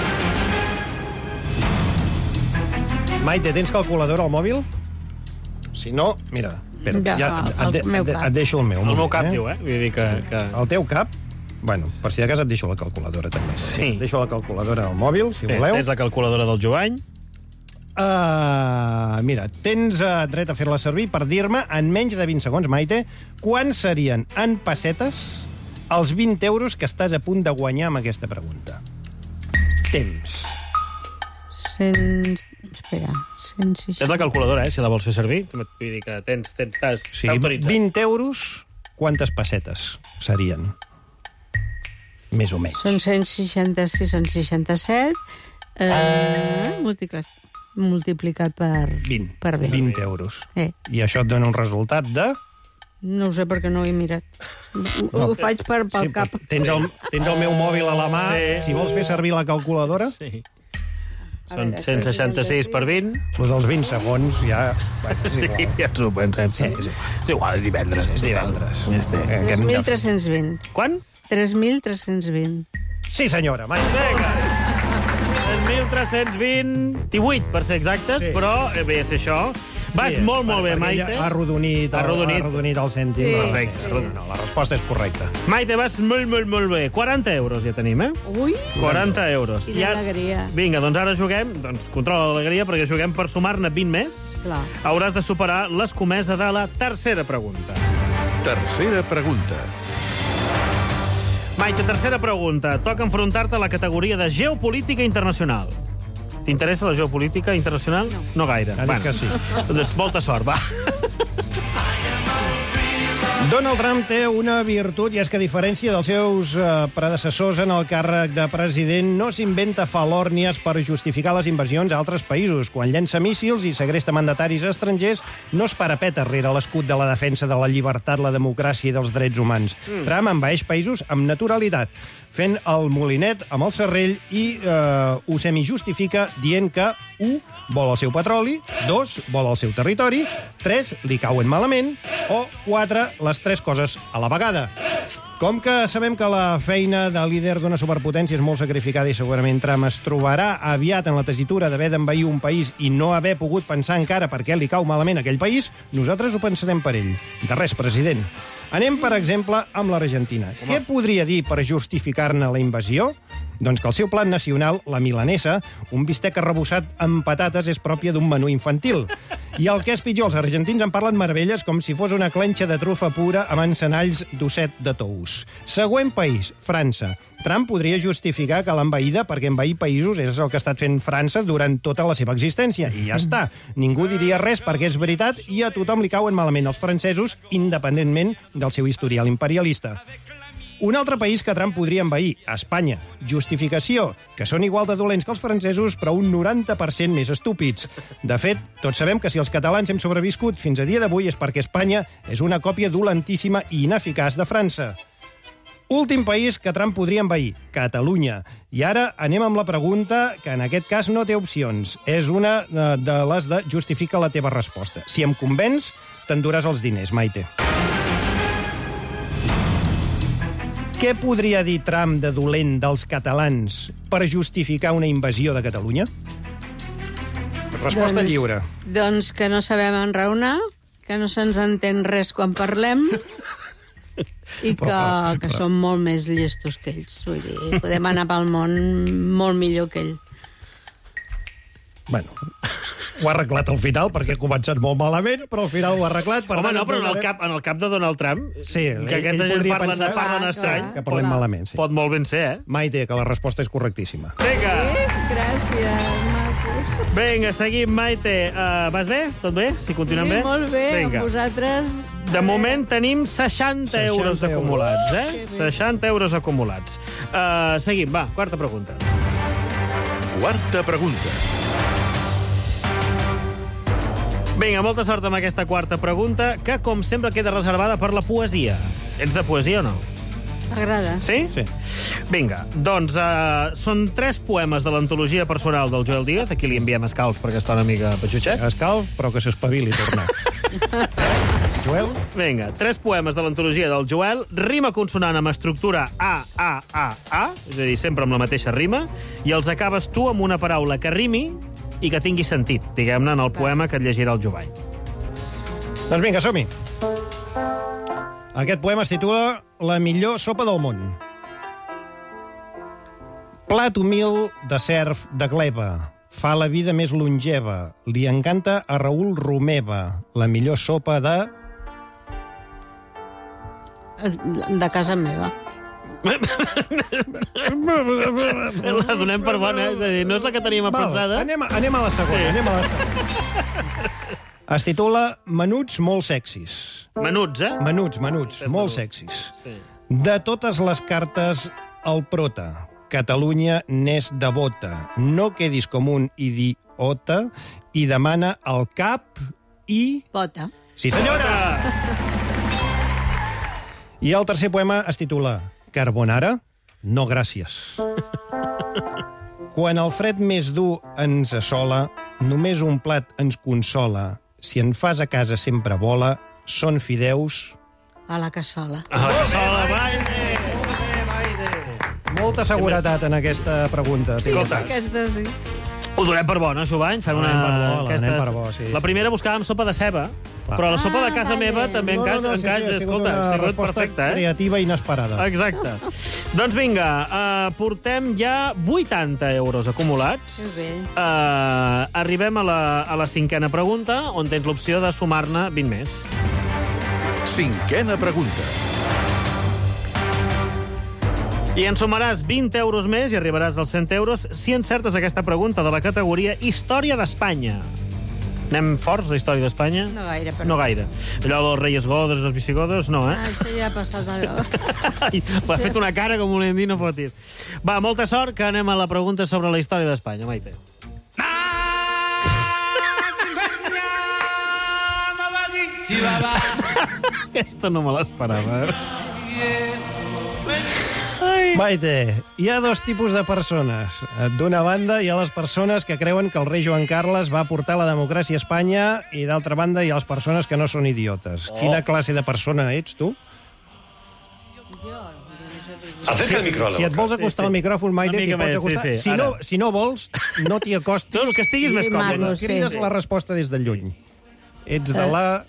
Speaker 4: Maite, tens calculadora al mòbil? Si no, mira, espera,
Speaker 10: Ja,
Speaker 4: ja,
Speaker 10: el-
Speaker 4: et,
Speaker 10: el meu
Speaker 4: et,
Speaker 10: cap.
Speaker 4: et deixo el meu.
Speaker 16: El meu
Speaker 4: moment,
Speaker 16: cap diu, eh? Vull dir que... que...
Speaker 4: El teu cap? Bueno, per si de cas et deixo la calculadora, també.
Speaker 16: Sí.
Speaker 4: Et deixo la calculadora al mòbil, si
Speaker 16: Sí,
Speaker 4: voleu.
Speaker 16: tens la calculadora del Jovany.
Speaker 4: Uh, mira, tens uh, dret a fer-la servir per dir-me, en menys de vint segons, Maite, quants serien en pessetes els vint euros que estàs a punt de guanyar amb aquesta pregunta. Temps.
Speaker 10: cent... Espera, cent seixanta...
Speaker 16: És la calculadora, eh? Si la vols fer servir. Vull dir que tens... tens estàs
Speaker 4: Sí,
Speaker 16: autoritzat.
Speaker 4: vint euros, quantes pessetes serien? Més o menys.
Speaker 10: Són cent seixanta-sis, cent seixanta-set, eh, multiplicat, multiplicat per...
Speaker 4: vint.
Speaker 10: Per vint.
Speaker 4: vint euros.
Speaker 10: Eh.
Speaker 4: I això et dona un resultat de...
Speaker 10: No ho sé perquè no ho he mirat.
Speaker 4: No.
Speaker 10: Ho faig per, pel
Speaker 4: Sí,
Speaker 10: cap.
Speaker 4: Tens el, tens el meu mòbil a la mà.
Speaker 16: Sí.
Speaker 4: Si vols fer servir la calculadora...
Speaker 16: Sí. Són cent seixanta-sis per vint.
Speaker 4: Pues dels vint segons ja... Bueno, és
Speaker 16: Sí,
Speaker 4: igual.
Speaker 16: ja ens ho pensem.
Speaker 4: Sí, és igual.
Speaker 16: És igual, és divendres.
Speaker 4: És divendres.
Speaker 16: Este.
Speaker 4: Eh, que hem de-
Speaker 10: mil tres-cents vint.
Speaker 16: Quan?
Speaker 10: tres mil tres-cents vint.
Speaker 4: Sí, senyora, Maite.
Speaker 16: Vinga. tres mil tres-cents vint-i-vuit, per ser exactes, sí. Però eh, bé, és això. Vas sí, molt, molt bé, Maite.
Speaker 4: Ha arrodonit,
Speaker 16: arrodonit.
Speaker 4: ha arrodonit el cèntim.
Speaker 10: Sí.
Speaker 16: Perfecte.
Speaker 4: Sí, no, la resposta és correcta.
Speaker 16: Maite, vas molt, molt, molt bé. quaranta euros ja tenim, eh?
Speaker 10: Ui!
Speaker 16: quaranta euros.
Speaker 10: Quina
Speaker 16: Ja...
Speaker 10: alegria.
Speaker 16: Vinga, doncs ara juguem, doncs controla l'alegria, perquè juguem per sumar-ne vint més.
Speaker 10: Clar.
Speaker 16: Hauràs de superar l'escomesa de la tercera pregunta.
Speaker 13: Tercera pregunta.
Speaker 16: Maite, tercera pregunta. Toca enfrontar-te a la categoria de geopolítica internacional. T'interessa la geopolítica internacional? No, no gaire.
Speaker 4: Ha dit bueno, que sí.
Speaker 16: Doncs molta sort, va.
Speaker 4: Donald Trump té una virtut, i és que, a diferència dels seus eh, predecessors en el càrrec de president, no s'inventa falòrnies per justificar les invasions a altres països. Quan llença míssils i segresta mandataris estrangers, no es parapeta rere l'escut de la defensa de la llibertat, la democràcia i dels drets humans. Mm. Trump envaeix països amb naturalitat, fent el molinet amb el serrell i eh, ho semijustifica dient que, u, vol el seu petroli, dos, vol el seu territori, tres, li cauen malament, o quatre, les tres coses a la vegada. Com que sabem que la feina de líder d'una superpotència és molt sacrificada i segurament Trump es trobarà aviat en la tessitura d'haver d'envair un país i no haver pogut pensar encara per què li cau malament aquell país, nosaltres ho pensarem per ell. De res, president. Anem, per exemple, amb l'Argentina. Què podria dir per justificar-ne la invasió? Doncs que el seu plat nacional, la milanesa, un bistec arrebossat amb patates, és pròpia d'un menú infantil. I el que és pitjor, els argentins en parlen meravelles com si fos una clenxa de trufa pura amb encenalls d'osset de tous. Següent país, França. Trump podria justificar que l'envaïda, perquè envair països és el que ha estat fent França durant tota la seva existència. I ja està. Ningú diria res perquè és veritat i a tothom li cauen malament els francesos, independentment del seu historial imperialista. Un altre país que Trump podria envair, Espanya. Justificació, que són igual de dolents que els francesos, però un noranta per cent més estúpids. De fet, tots sabem que si els catalans hem sobreviscut fins a dia d'avui és perquè Espanya és una còpia dolentíssima i ineficaç de França. Últim país que Trump podria envair, Catalunya. I ara anem amb la pregunta que en aquest cas no té opcions. És una de les de justifica la teva resposta. Si em convenç, t'enduràs els diners, Maite. Què podria dir Trump de dolent dels catalans per justificar una invasió de Catalunya? Resposta
Speaker 10: doncs,
Speaker 4: lliure.
Speaker 10: Doncs que no sabem enraonar, que no se'ns entén res quan parlem i que, que som molt més llestos que ells. Vull dir, podem anar pel món molt millor que ell.
Speaker 4: Bueno, ho ha arreglat al final, perquè ha començat molt malament, però al final ho ha arreglat. Per
Speaker 16: Home, no, però en el, cap, en el cap de Donald Trump,
Speaker 4: sí,
Speaker 16: que aquesta gent parlen,
Speaker 4: pensar,
Speaker 16: parlen estrany,
Speaker 4: que parlem
Speaker 16: pot,
Speaker 4: malament, sí.
Speaker 16: Pot molt ben ser, eh?
Speaker 4: Maite, que la resposta és correctíssima.
Speaker 16: Vinga!
Speaker 10: Sí, gràcies, macos.
Speaker 16: Vinga, seguim, Maite. Uh, vas bé? Tot bé? Si continuem
Speaker 10: sí,
Speaker 16: bé?
Speaker 10: Sí, molt bé.
Speaker 16: Vinga.
Speaker 10: Amb vosaltres...
Speaker 16: De moment tenim seixanta euros acumulats, eh? Sí, seixanta euros acumulats. Uh, seguim, va, quarta pregunta.
Speaker 13: Quarta pregunta.
Speaker 16: Vinga, molta sort amb aquesta quarta pregunta, que, com sempre, queda reservada per la poesia. Ets de poesia o no?
Speaker 10: M'agrada.
Speaker 16: Sí? Sí. Vinga, doncs uh, són tres poemes de l'antologia personal del Joel Díaz. Aquí li enviem escalf perquè està una mica patxutxet.
Speaker 4: Escalf, però que s'espavili tornar. Joel?
Speaker 16: Vinga, tres poemes de l'antologia del Joel, rima consonant amb estructura A, A, A, A, és a dir, sempre amb la mateixa rima, i els acabes tu amb una paraula que rimi i que tingui sentit, diguem-ne, en el poema que et llegirà el Jovany.
Speaker 4: Doncs vinga, som-hi. Aquest poema es titula La millor sopa del món. Plat humil de serf de gleba, fa la vida més longeva, li encanta a Raül Romeva, la millor sopa de...
Speaker 10: De casa meva.
Speaker 16: La donem per bona, és a dir, no és la que teníem
Speaker 4: Val,
Speaker 16: pensada.
Speaker 4: Anem, anem a la segona, sí. anem a la segona. Es titula Menuts molt sexis.
Speaker 16: Menuts, eh?
Speaker 4: Menuts, menuts, molt
Speaker 16: menut.
Speaker 4: sexis.
Speaker 16: Sí.
Speaker 4: De totes les cartes, el prota. Catalunya n'és devota. No quedis com un idiota i demana el cap i...
Speaker 10: Pota.
Speaker 4: Sí, senyora! I el tercer poema es titula Carbonara, no gràcies. Quan el fred més dur ens assola, només un plat ens consola. Si en fas a casa sempre vola, són fideus...
Speaker 10: A la cassola.
Speaker 16: A la cassola, Maite!
Speaker 4: molta seguretat en aquesta pregunta.
Speaker 10: Sí, aquesta sí.
Speaker 16: Ho donem per bo, no, Xubany? Fem una...
Speaker 4: L'anem per bo,
Speaker 16: aquestes...
Speaker 4: l'anem per bo, sí.
Speaker 16: La primera buscàvem sopa de ceba, clar. Però la sopa de casa
Speaker 10: Ah,
Speaker 16: meva
Speaker 10: vale.
Speaker 16: també
Speaker 4: No,
Speaker 16: encaix,
Speaker 4: no, no, sí,
Speaker 16: encaix,
Speaker 4: sí, ha sigut
Speaker 16: escolta,
Speaker 4: una
Speaker 16: ha sigut
Speaker 4: resposta
Speaker 16: perfecta, eh?
Speaker 4: creativa i inesperada.
Speaker 16: Exacte. Doncs vinga, uh, portem ja vuitanta euros acumulats.
Speaker 10: Que bé.
Speaker 16: Uh, arribem a la, a la cinquena pregunta, on tens l'opció de sumar-ne vint més.
Speaker 13: Cinquena pregunta.
Speaker 16: I en sumaràs vint euros més i arribaràs als cent euros si encertes aquesta pregunta de la categoria Història d'Espanya. Anem forts, la història d'Espanya?
Speaker 10: No gaire, però...
Speaker 16: No gaire. Allò dels Reyes Godos, els visigodos, no, eh?
Speaker 10: Ah, això ja ha passat allò.
Speaker 16: Ai, m'ha fet una cara com volent dir, no fotis. Va, molta sort, que anem a la pregunta sobre la història d'Espanya, Maite. Aquesta no me l'esperava, eh?
Speaker 4: Maite, hi ha dos tipus de persones. D'una banda, hi ha les persones que creuen que el rei Joan Carles va portar la democràcia a Espanya i, d'altra banda, hi ha les persones que no són idiotes.
Speaker 3: Oh.
Speaker 4: Quina classe de persona ets, tu?
Speaker 3: Acerca el micro a la
Speaker 4: Si et vols
Speaker 3: boca.
Speaker 4: acostar
Speaker 16: Sí, sí.
Speaker 4: al micròfon, Maite,
Speaker 16: Una
Speaker 4: t'hi
Speaker 16: mica
Speaker 4: pots
Speaker 16: més,
Speaker 4: acostar.
Speaker 16: sí, sí.
Speaker 4: Si, no,
Speaker 16: Ara.
Speaker 4: si no vols, no t'hi acostis.
Speaker 16: Tu, el que estiguis més
Speaker 4: i
Speaker 16: còmode.
Speaker 4: ens crides
Speaker 10: Sí.
Speaker 4: la resposta des de lluny. Ets de
Speaker 10: Eh.
Speaker 4: la...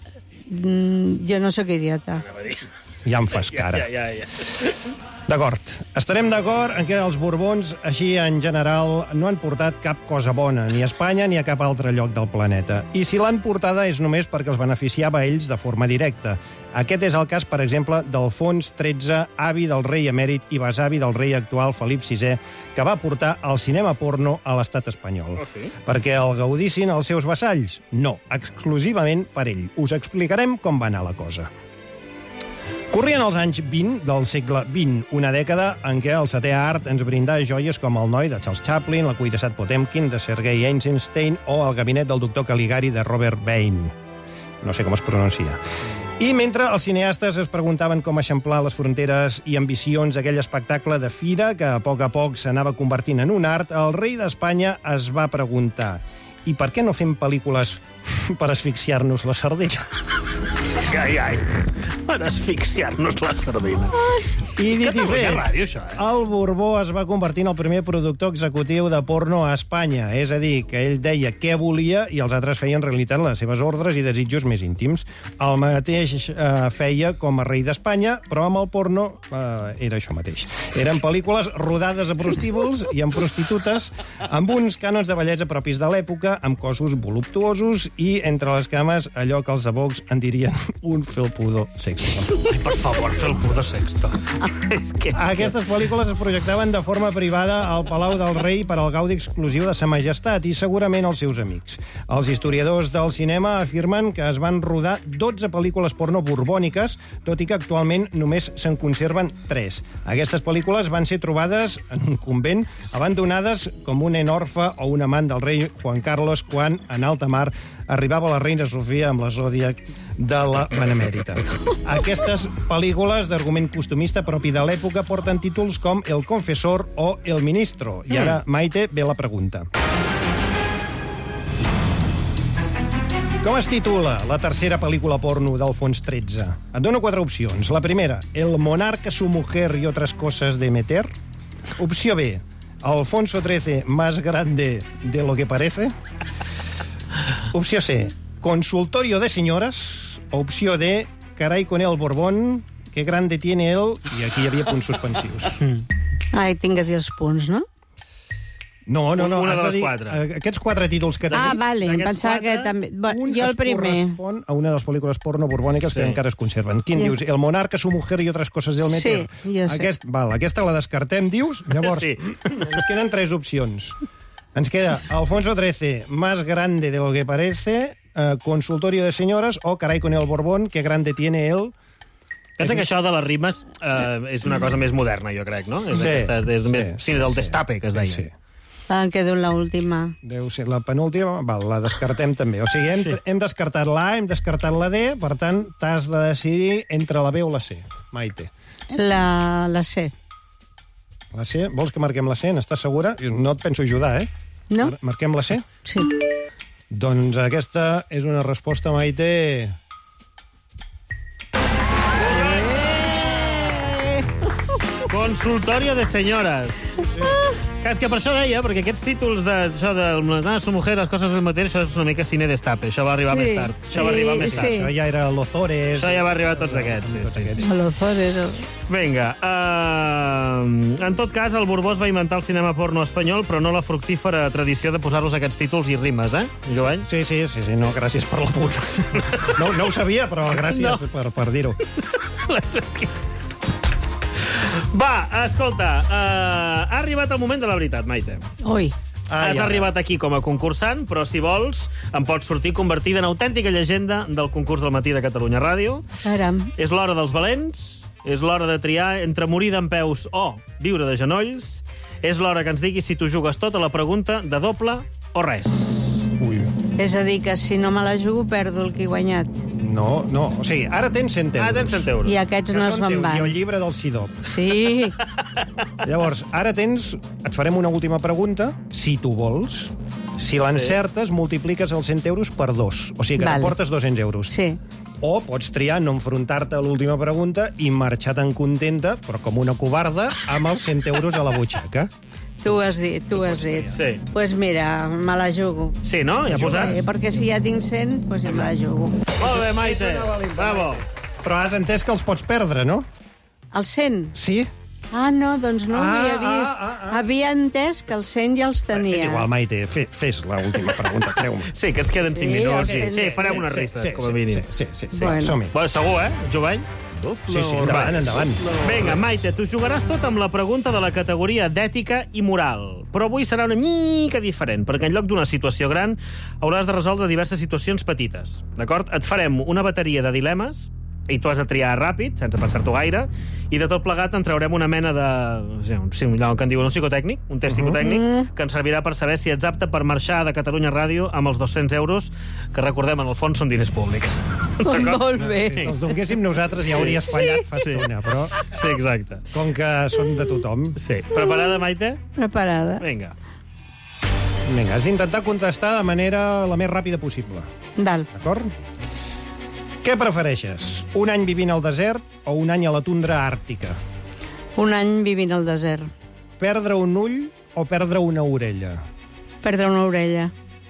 Speaker 10: Mm, jo no sóc idiota.
Speaker 4: Ja em fas cara.
Speaker 16: Ja, ja, ja.
Speaker 4: D'acord. Estarem d'acord en què els Borbons, així en general, no han portat cap cosa bona, ni a Espanya ni a cap altre lloc del planeta. I si l'han portada és només perquè els beneficiava a ells de forma directa. Aquest és el cas, per exemple, d'Alfons tretze, avi del rei emèrit i besavi del rei actual Felip sisè, que va portar el cinema porno a l'estat espanyol.
Speaker 16: Oh, sí?
Speaker 4: Perquè el gaudissin els seus vassalls? No, exclusivament per ell. Us explicarem com va anar la cosa. Corrien els anys vint del segle vint, una dècada en què el setè art ens brindà joies com El noi, de Charles Chaplin, La cuirassat Potemkin, de Sergei Eisenstein, o El gabinet del doctor Caligari, de Robert Bain. No sé com es pronuncia. I mentre els cineastes es preguntaven com eixamplar les fronteres i ambicions d'aquell espectacle de fira, que a poc a poc s'anava convertint en un art, el rei d'Espanya es va preguntar: i per què no fem pel·lícules per asfixiar-nos la sardella?
Speaker 16: Ai, ai. Per asfixiar-nos la sardina.
Speaker 4: I dit i
Speaker 16: Catalunya
Speaker 4: fet,
Speaker 16: Ràdio, això, eh?
Speaker 4: el Borbó es va convertir en el primer productor executiu de porno a Espanya. És a dir, que ell deia què volia i els altres feien realitat les seves ordres i desitjos més íntims. El mateix eh, feia com a rei d'Espanya, però amb el porno eh, era això mateix. Eren pel·lícules rodades a prostíbuls i amb prostitutes, amb uns cànons de bellesa propis de l'època, amb cossos voluptuosos i, entre les cames, allò que els abocs en dirien un felpudo sexto.
Speaker 16: Ai, per favor, felpudo sexto. És que...
Speaker 4: Aquestes pel·lícules es projectaven de forma privada al Palau del Rei per al gaudi exclusiu de Sa Majestat i segurament els seus amics. Els historiadors del cinema afirmen que es van rodar dotze pel·lícules porno borbòniques, tot i que actualment només se'n conserven tres. Aquestes pel·lícules van ser trobades en un convent, abandonades com un nen orfe o un amant del rei Juan Carlos quan, en alta mar, arribava la reina Sofia amb la Zodiac de la Benemèrita. Aquestes pel·lícules d'argument costumista propi de l'època porten títols com El confessor o El ministro. I ara, Maite, ve la pregunta. Com es titula la tercera pel·lícula porno d'Alfons tretze? Et dono quatre opcions. La primera, El monarca, su mujer y otras cosas de meter. Opció B, Alfonso trece, más grande de lo que parece. Opció C, Consultorio de señoras. Opció D, Caray con el Borbón, que grande tiene él. I aquí hi havia punts suspensius.
Speaker 10: Ai, tinc que dir els punts, no?
Speaker 4: No, no, no.
Speaker 16: Una
Speaker 4: has
Speaker 16: de les
Speaker 4: dir,
Speaker 16: quatre.
Speaker 4: eh, Aquests quatre títols que
Speaker 10: Ah,
Speaker 4: tens...
Speaker 10: vale, em
Speaker 16: d'aquests
Speaker 10: pensava que
Speaker 16: quatre,
Speaker 10: també... Bueno,
Speaker 4: Un
Speaker 10: jo el
Speaker 4: es
Speaker 10: primer.
Speaker 4: correspon a una de les pel·lícules porno borbòniques
Speaker 16: Sí.
Speaker 4: que encara es conserven. Quin
Speaker 10: Sí.
Speaker 4: dius? El monarca, su mujer y otras cosas del meter?
Speaker 10: Sí, jo sé.
Speaker 4: Aquest, val, aquesta la descartem, dius? Llavors,
Speaker 16: Sí.
Speaker 4: ens queden tres opcions. Ens queda Alfonso trece, más grande de lo que parece, eh, Consultorio de señoras o Caray con el Borbón, que grande tiene él.
Speaker 16: Pensa que això de les rimes eh, és una cosa més moderna, jo crec, no? És
Speaker 4: Sí,
Speaker 16: aquestes, des,
Speaker 4: sí,
Speaker 16: més, sí, del
Speaker 4: sí,
Speaker 16: destape, que es deia.
Speaker 4: Sí.
Speaker 10: Em quedo en l'última.
Speaker 4: Deu ser la penúltima, val, la descartem també. O sigui, hem,
Speaker 16: Sí.
Speaker 4: hem descartat la A, hem descartat la D, per tant, t'has de decidir entre la B o la C. Maite.
Speaker 10: La, la C.
Speaker 4: La C, vols que marquem la C? N'estàs segura? No et penso ajudar, eh?
Speaker 10: No?
Speaker 4: Mar marquem la C?
Speaker 10: Sí.
Speaker 4: Doncs aquesta és una resposta, Maite...
Speaker 16: Consultorio de senyores. És que per això deia, perquè aquests títols de, això de ah, su mujer, les coses del motel, això és una mica cine destape. Això va arribar
Speaker 10: Sí.
Speaker 16: més tard. Això va arribar més tard.
Speaker 10: Sí.
Speaker 4: Això ja era Lozores...
Speaker 16: Això ja va arribar a tots aquests. Sí, sí, sí.
Speaker 10: A los Zores.
Speaker 16: Vinga, uh, en tot cas, el Borbó es va inventar el cinema porno espanyol, però no la fructífera tradició de posar-los aquests títols i rimes, eh, Joan?
Speaker 4: Sí, sí, sí, sí, no, gràcies per la puta. No, no ho sabia, però gràcies
Speaker 16: No.
Speaker 4: per, per dir-ho.
Speaker 16: Va, escolta, uh, ha arribat el moment de la veritat, Maite.
Speaker 10: Ui.
Speaker 16: Ah, Has
Speaker 4: ja.
Speaker 16: arribat aquí com a concursant, però si vols em pots sortir convertida en autèntica llegenda del concurs del matí de Catalunya Ràdio.
Speaker 10: Caram.
Speaker 16: És l'hora dels valents, és l'hora de triar entre morir dempeus o viure de genolls. És l'hora que ens diguis si tu jugues tot a la pregunta de doble o res.
Speaker 4: Ui.
Speaker 10: És a dir, que si no me la jugo, perdo el que he guanyat.
Speaker 4: No, no, o sigui, ara tens cent euros.
Speaker 16: Ah, tens cent euros.
Speaker 10: I aquests
Speaker 4: Que
Speaker 10: no
Speaker 4: són
Speaker 10: es me'n
Speaker 4: teus,
Speaker 10: van.
Speaker 4: I el llibre del Sidop.
Speaker 10: Sí.
Speaker 4: Llavors, ara tens... Et farem una última pregunta, si tu vols. Si l'encertes, multipliques els cent euros per dos. O sigui que
Speaker 10: Vale.
Speaker 4: t'aportes dos-cents euros.
Speaker 10: Sí.
Speaker 4: O pots triar no enfrontar-te a l'última pregunta i marxar tan contenta, però com una covarda, amb els cent euros a la butxaca.
Speaker 10: Tu ho has dit, tu ho has dit.
Speaker 16: Sí.
Speaker 10: Doncs pues mira, me la jugo.
Speaker 16: Sí, no? Ja posats?
Speaker 10: Sí, perquè si ja tinc cent, doncs pues ja me la jugo.
Speaker 16: Molt bé, Maite. Bravo.
Speaker 4: Però has entès que els pots perdre, no?
Speaker 10: Els cent?
Speaker 4: Sí.
Speaker 10: Ah, no, doncs no ho
Speaker 4: Ah,
Speaker 10: havia vist.
Speaker 4: ah, ah, ah.
Speaker 10: Havia entès que els cent ja els tenia.
Speaker 4: És igual, Maite, fe, fes l'última pregunta, creu-me.
Speaker 16: Sí, que ens queden cinc
Speaker 10: Sí,
Speaker 16: minuts.
Speaker 10: sí,
Speaker 16: Sí, sí, farem unes
Speaker 4: sí,
Speaker 16: risses,
Speaker 4: sí,
Speaker 16: com a
Speaker 4: sí,
Speaker 16: mínim.
Speaker 4: sí, sí, sí,
Speaker 10: Bueno.
Speaker 4: som-hi.
Speaker 16: Bueno, segur, eh, Jovany?
Speaker 4: Sí, sí, endavant, endavant.
Speaker 16: Vinga, Maite, tu jugaràs tot amb la pregunta de la categoria d'ètica i moral. Però avui serà una mica diferent, perquè en lloc d'una situació gran hauràs de resoldre diverses situacions petites. D'acord? Et farem una bateria de dilemes i tu has de triar ràpid, sense pensar-t'ho gaire, i de tot plegat en traurem una mena de... Sí, allò que en diuen un psicotècnic, un test psicotècnic, que ens servirà per saber si ets apte per marxar de Catalunya Ràdio amb els dos-cents euros, que recordem, en el fons són diners públics.
Speaker 10: Molt bé.
Speaker 4: Si els donéssim nosaltres ja hauries fallat fa
Speaker 16: Sí.
Speaker 4: estona, però
Speaker 16: Sí, exacte.
Speaker 4: com que són de tothom...
Speaker 16: Sí. Preparada, Maite?
Speaker 10: Preparada.
Speaker 16: Vinga.
Speaker 4: Vinga, has d'intentar contestar de manera la més ràpida possible.
Speaker 10: Val.
Speaker 4: D'acord? Què prefereixes? Un any vivint al desert o un any a la tundra àrtica?
Speaker 10: Un any vivint al desert.
Speaker 4: Perdre un ull o perdre una orella?
Speaker 10: Perdre una orella.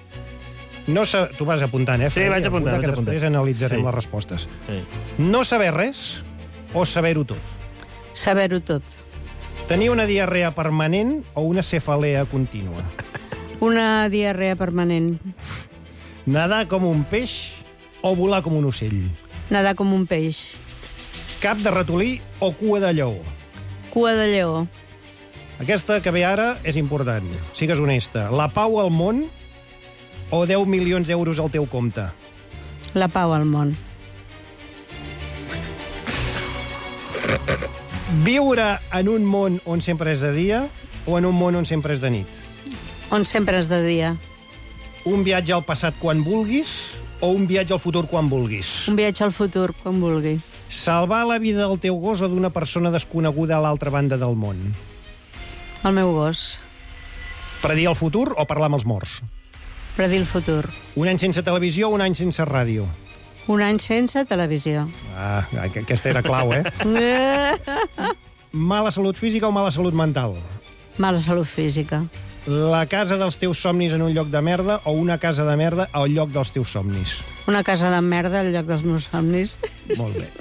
Speaker 4: No sa... Tu vas apuntant, eh, Freddy?
Speaker 16: vaig apuntant,
Speaker 4: Apunta, que
Speaker 16: vaig apuntant.
Speaker 4: després analitzarem
Speaker 16: Sí.
Speaker 4: les respostes.
Speaker 16: Sí.
Speaker 4: No saber res o saber-ho tot?
Speaker 10: Saber-ho tot.
Speaker 4: Tenir una diarrea permanent o una cefalea contínua?
Speaker 10: Una diarrea permanent.
Speaker 4: Nadar com un peix o volar com un ocell?
Speaker 10: Nadar com un peix.
Speaker 4: Cap de ratolí o cua de lleó?
Speaker 10: Cua de lleó.
Speaker 4: Aquesta que ve ara és important. Sigues honesta. La pau al món o deu milions d'euros al teu compte?
Speaker 10: La pau al món.
Speaker 4: Viure en un món on sempre és de dia o en un món on sempre és de nit?
Speaker 10: On sempre és de dia.
Speaker 4: Un viatge al passat quan vulguis o un viatge al futur quan vulguis?
Speaker 10: Un viatge al futur, quan vulgui.
Speaker 4: Salvar la vida del teu gos o d'una persona desconeguda a l'altra banda del món?
Speaker 10: El meu gos.
Speaker 4: Predir el futur o parlar amb els morts?
Speaker 10: Predir el futur.
Speaker 4: Un any sense televisió o un any sense ràdio?
Speaker 10: Un any sense televisió.
Speaker 4: Ah, aquesta era clau, eh? Mala salut física o mala salut mental?
Speaker 10: Mala salut física.
Speaker 4: La casa dels teus somnis en un lloc de merda o una casa de merda al lloc dels teus somnis?
Speaker 10: Una casa de merda al lloc dels meus somnis.
Speaker 4: Molt bé.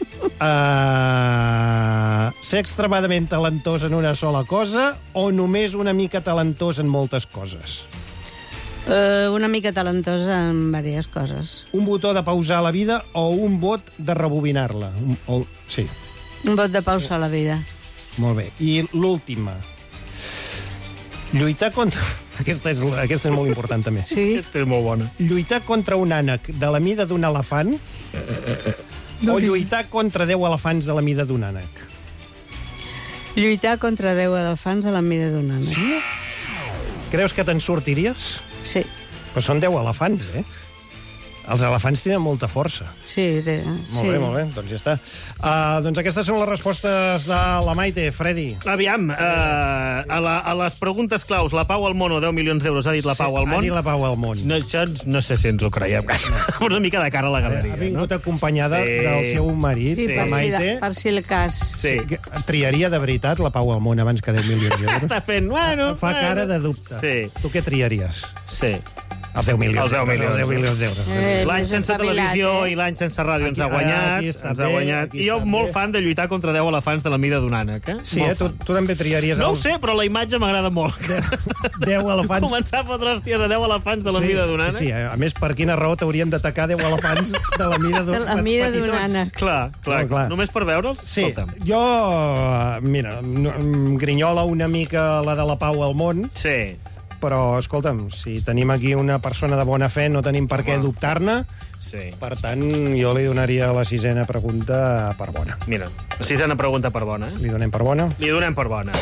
Speaker 4: Uh, ser extremadament talentós en una sola cosa o només una mica talentós en moltes coses?
Speaker 10: Uh, una mica talentosa en diverses coses.
Speaker 4: Un botó de pausar la vida o un bot de rebobinar-la? Un- O, sí,
Speaker 10: Un bot de pausa a la vida.
Speaker 4: molt bé. I l'última. Lluitar contra... Aquesta és, aquesta és molt important, també.
Speaker 10: Sí?
Speaker 16: Aquesta és molt bona.
Speaker 4: Lluitar contra un ànec de la mida d'un elefant o lluitar contra deu elefants de la mida d'un ànec?
Speaker 10: Lluitar contra deu elefants a la mida d'un ànec.
Speaker 4: Sí? Creus que te'n sortiries?
Speaker 10: Sí.
Speaker 4: Però són deu elefants, eh? Els elefants tenen molta força.
Speaker 10: Sí, té,
Speaker 4: Molt
Speaker 10: sí.
Speaker 4: bé, molt bé, doncs ja està. Uh, doncs aquestes són les respostes de la Maite, Freddy.
Speaker 16: Aviam, uh, a, la, a les preguntes claus, la Pau Almono, deu milions d'euros, ha dit la Pau
Speaker 4: Sí,
Speaker 16: Almon.
Speaker 4: ha dit la Pau Almon.
Speaker 16: No, això no sé si ens ho creiem. Una mica de cara a la galeria.
Speaker 4: Ha vingut
Speaker 16: no?
Speaker 4: acompanyada
Speaker 16: Sí.
Speaker 4: del seu marit,
Speaker 10: Sí,
Speaker 4: la
Speaker 10: per, si,
Speaker 4: Maite.
Speaker 10: per si el cas.
Speaker 16: Sí.
Speaker 4: Que Triaria de veritat la Pau Almon abans que deu milions d'euros?
Speaker 16: Està fent, bueno...
Speaker 4: Fa
Speaker 16: bueno.
Speaker 4: cara de dubte.
Speaker 16: Sí.
Speaker 4: Tu què triaries?
Speaker 16: Sí.
Speaker 4: Els deu milions.
Speaker 16: Els deu milions.
Speaker 4: Els deu milions d'euros.
Speaker 10: Eh,
Speaker 16: L'any
Speaker 10: més
Speaker 16: sense
Speaker 10: espavilat,
Speaker 16: televisió
Speaker 10: eh?
Speaker 16: i l'any sense ràdio ens
Speaker 4: Aquí-
Speaker 16: ha guanyat.
Speaker 4: aquí està
Speaker 16: ens ha
Speaker 4: bé,
Speaker 16: guanyat.
Speaker 4: aquí
Speaker 16: I jo
Speaker 4: està
Speaker 16: molt
Speaker 4: bé.
Speaker 16: fan de lluitar contra deu elefants de la mida d'un ànec, eh?
Speaker 4: Sí,
Speaker 16: Molt
Speaker 4: eh? Tu,
Speaker 16: fan.
Speaker 4: tu també triaries...
Speaker 16: No ho
Speaker 4: els
Speaker 16: sé, però la imatge m'agrada molt.
Speaker 4: deu elefants.
Speaker 16: Començar a fotre hòsties a deu elefants de la
Speaker 4: Sí,
Speaker 16: mida d'un ànec.
Speaker 4: Sí, sí, a més, per quina raó t'haurien d'atacar deu elefants de la mida d'un
Speaker 10: De la mida d'un
Speaker 4: petitons?
Speaker 10: ànec.
Speaker 16: Clar, clar,
Speaker 4: No, clar.
Speaker 16: Només per veure'ls?
Speaker 4: Sí,
Speaker 16: Escolta'm.
Speaker 4: jo, mira, no- em grinyola una mica la de la Pau al món,
Speaker 16: Sí.
Speaker 4: però, escolta'm, si tenim aquí una persona de bona fe, no tenim per què dubtar-ne.
Speaker 16: Sí.
Speaker 4: Per tant, jo li donaria la sisena pregunta per bona.
Speaker 16: Mira, la sisena pregunta per bona. Eh?
Speaker 4: Li donem per bona?
Speaker 16: Li donem per bona.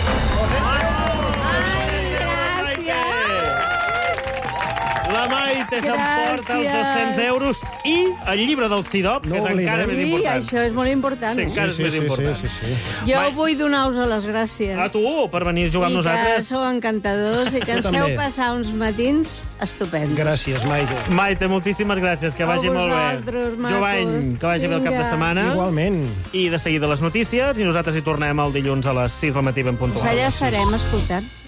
Speaker 16: La Maite s'emporta els dos-cents euros i el llibre del Sidop,
Speaker 4: No
Speaker 16: que és
Speaker 4: oblidem.
Speaker 16: encara més
Speaker 10: Sí,
Speaker 16: important.
Speaker 10: això és molt important.
Speaker 16: Sí, encara és més important.
Speaker 4: Sí, sí, sí.
Speaker 10: Jo
Speaker 16: Mai-
Speaker 10: vull donar-vos les gràcies.
Speaker 16: A tu, per venir a jugar amb
Speaker 10: I que
Speaker 16: nosaltres.
Speaker 10: sou encantadors i que ens
Speaker 4: Tu
Speaker 10: feu
Speaker 4: també.
Speaker 10: passar uns matins estupends.
Speaker 4: Gràcies, Maite.
Speaker 16: Maite, moltíssimes gràcies, que
Speaker 10: A
Speaker 16: vagi molt bé.
Speaker 10: vosaltres, macos.
Speaker 16: Jovany, que vagi bé el cap de
Speaker 10: Vinga.
Speaker 16: setmana.
Speaker 4: Igualment.
Speaker 16: I de seguida les notícies, i nosaltres hi tornem el dilluns a les sis del matí ben
Speaker 10: Pues
Speaker 16: puntual.
Speaker 10: allà estarem escoltant.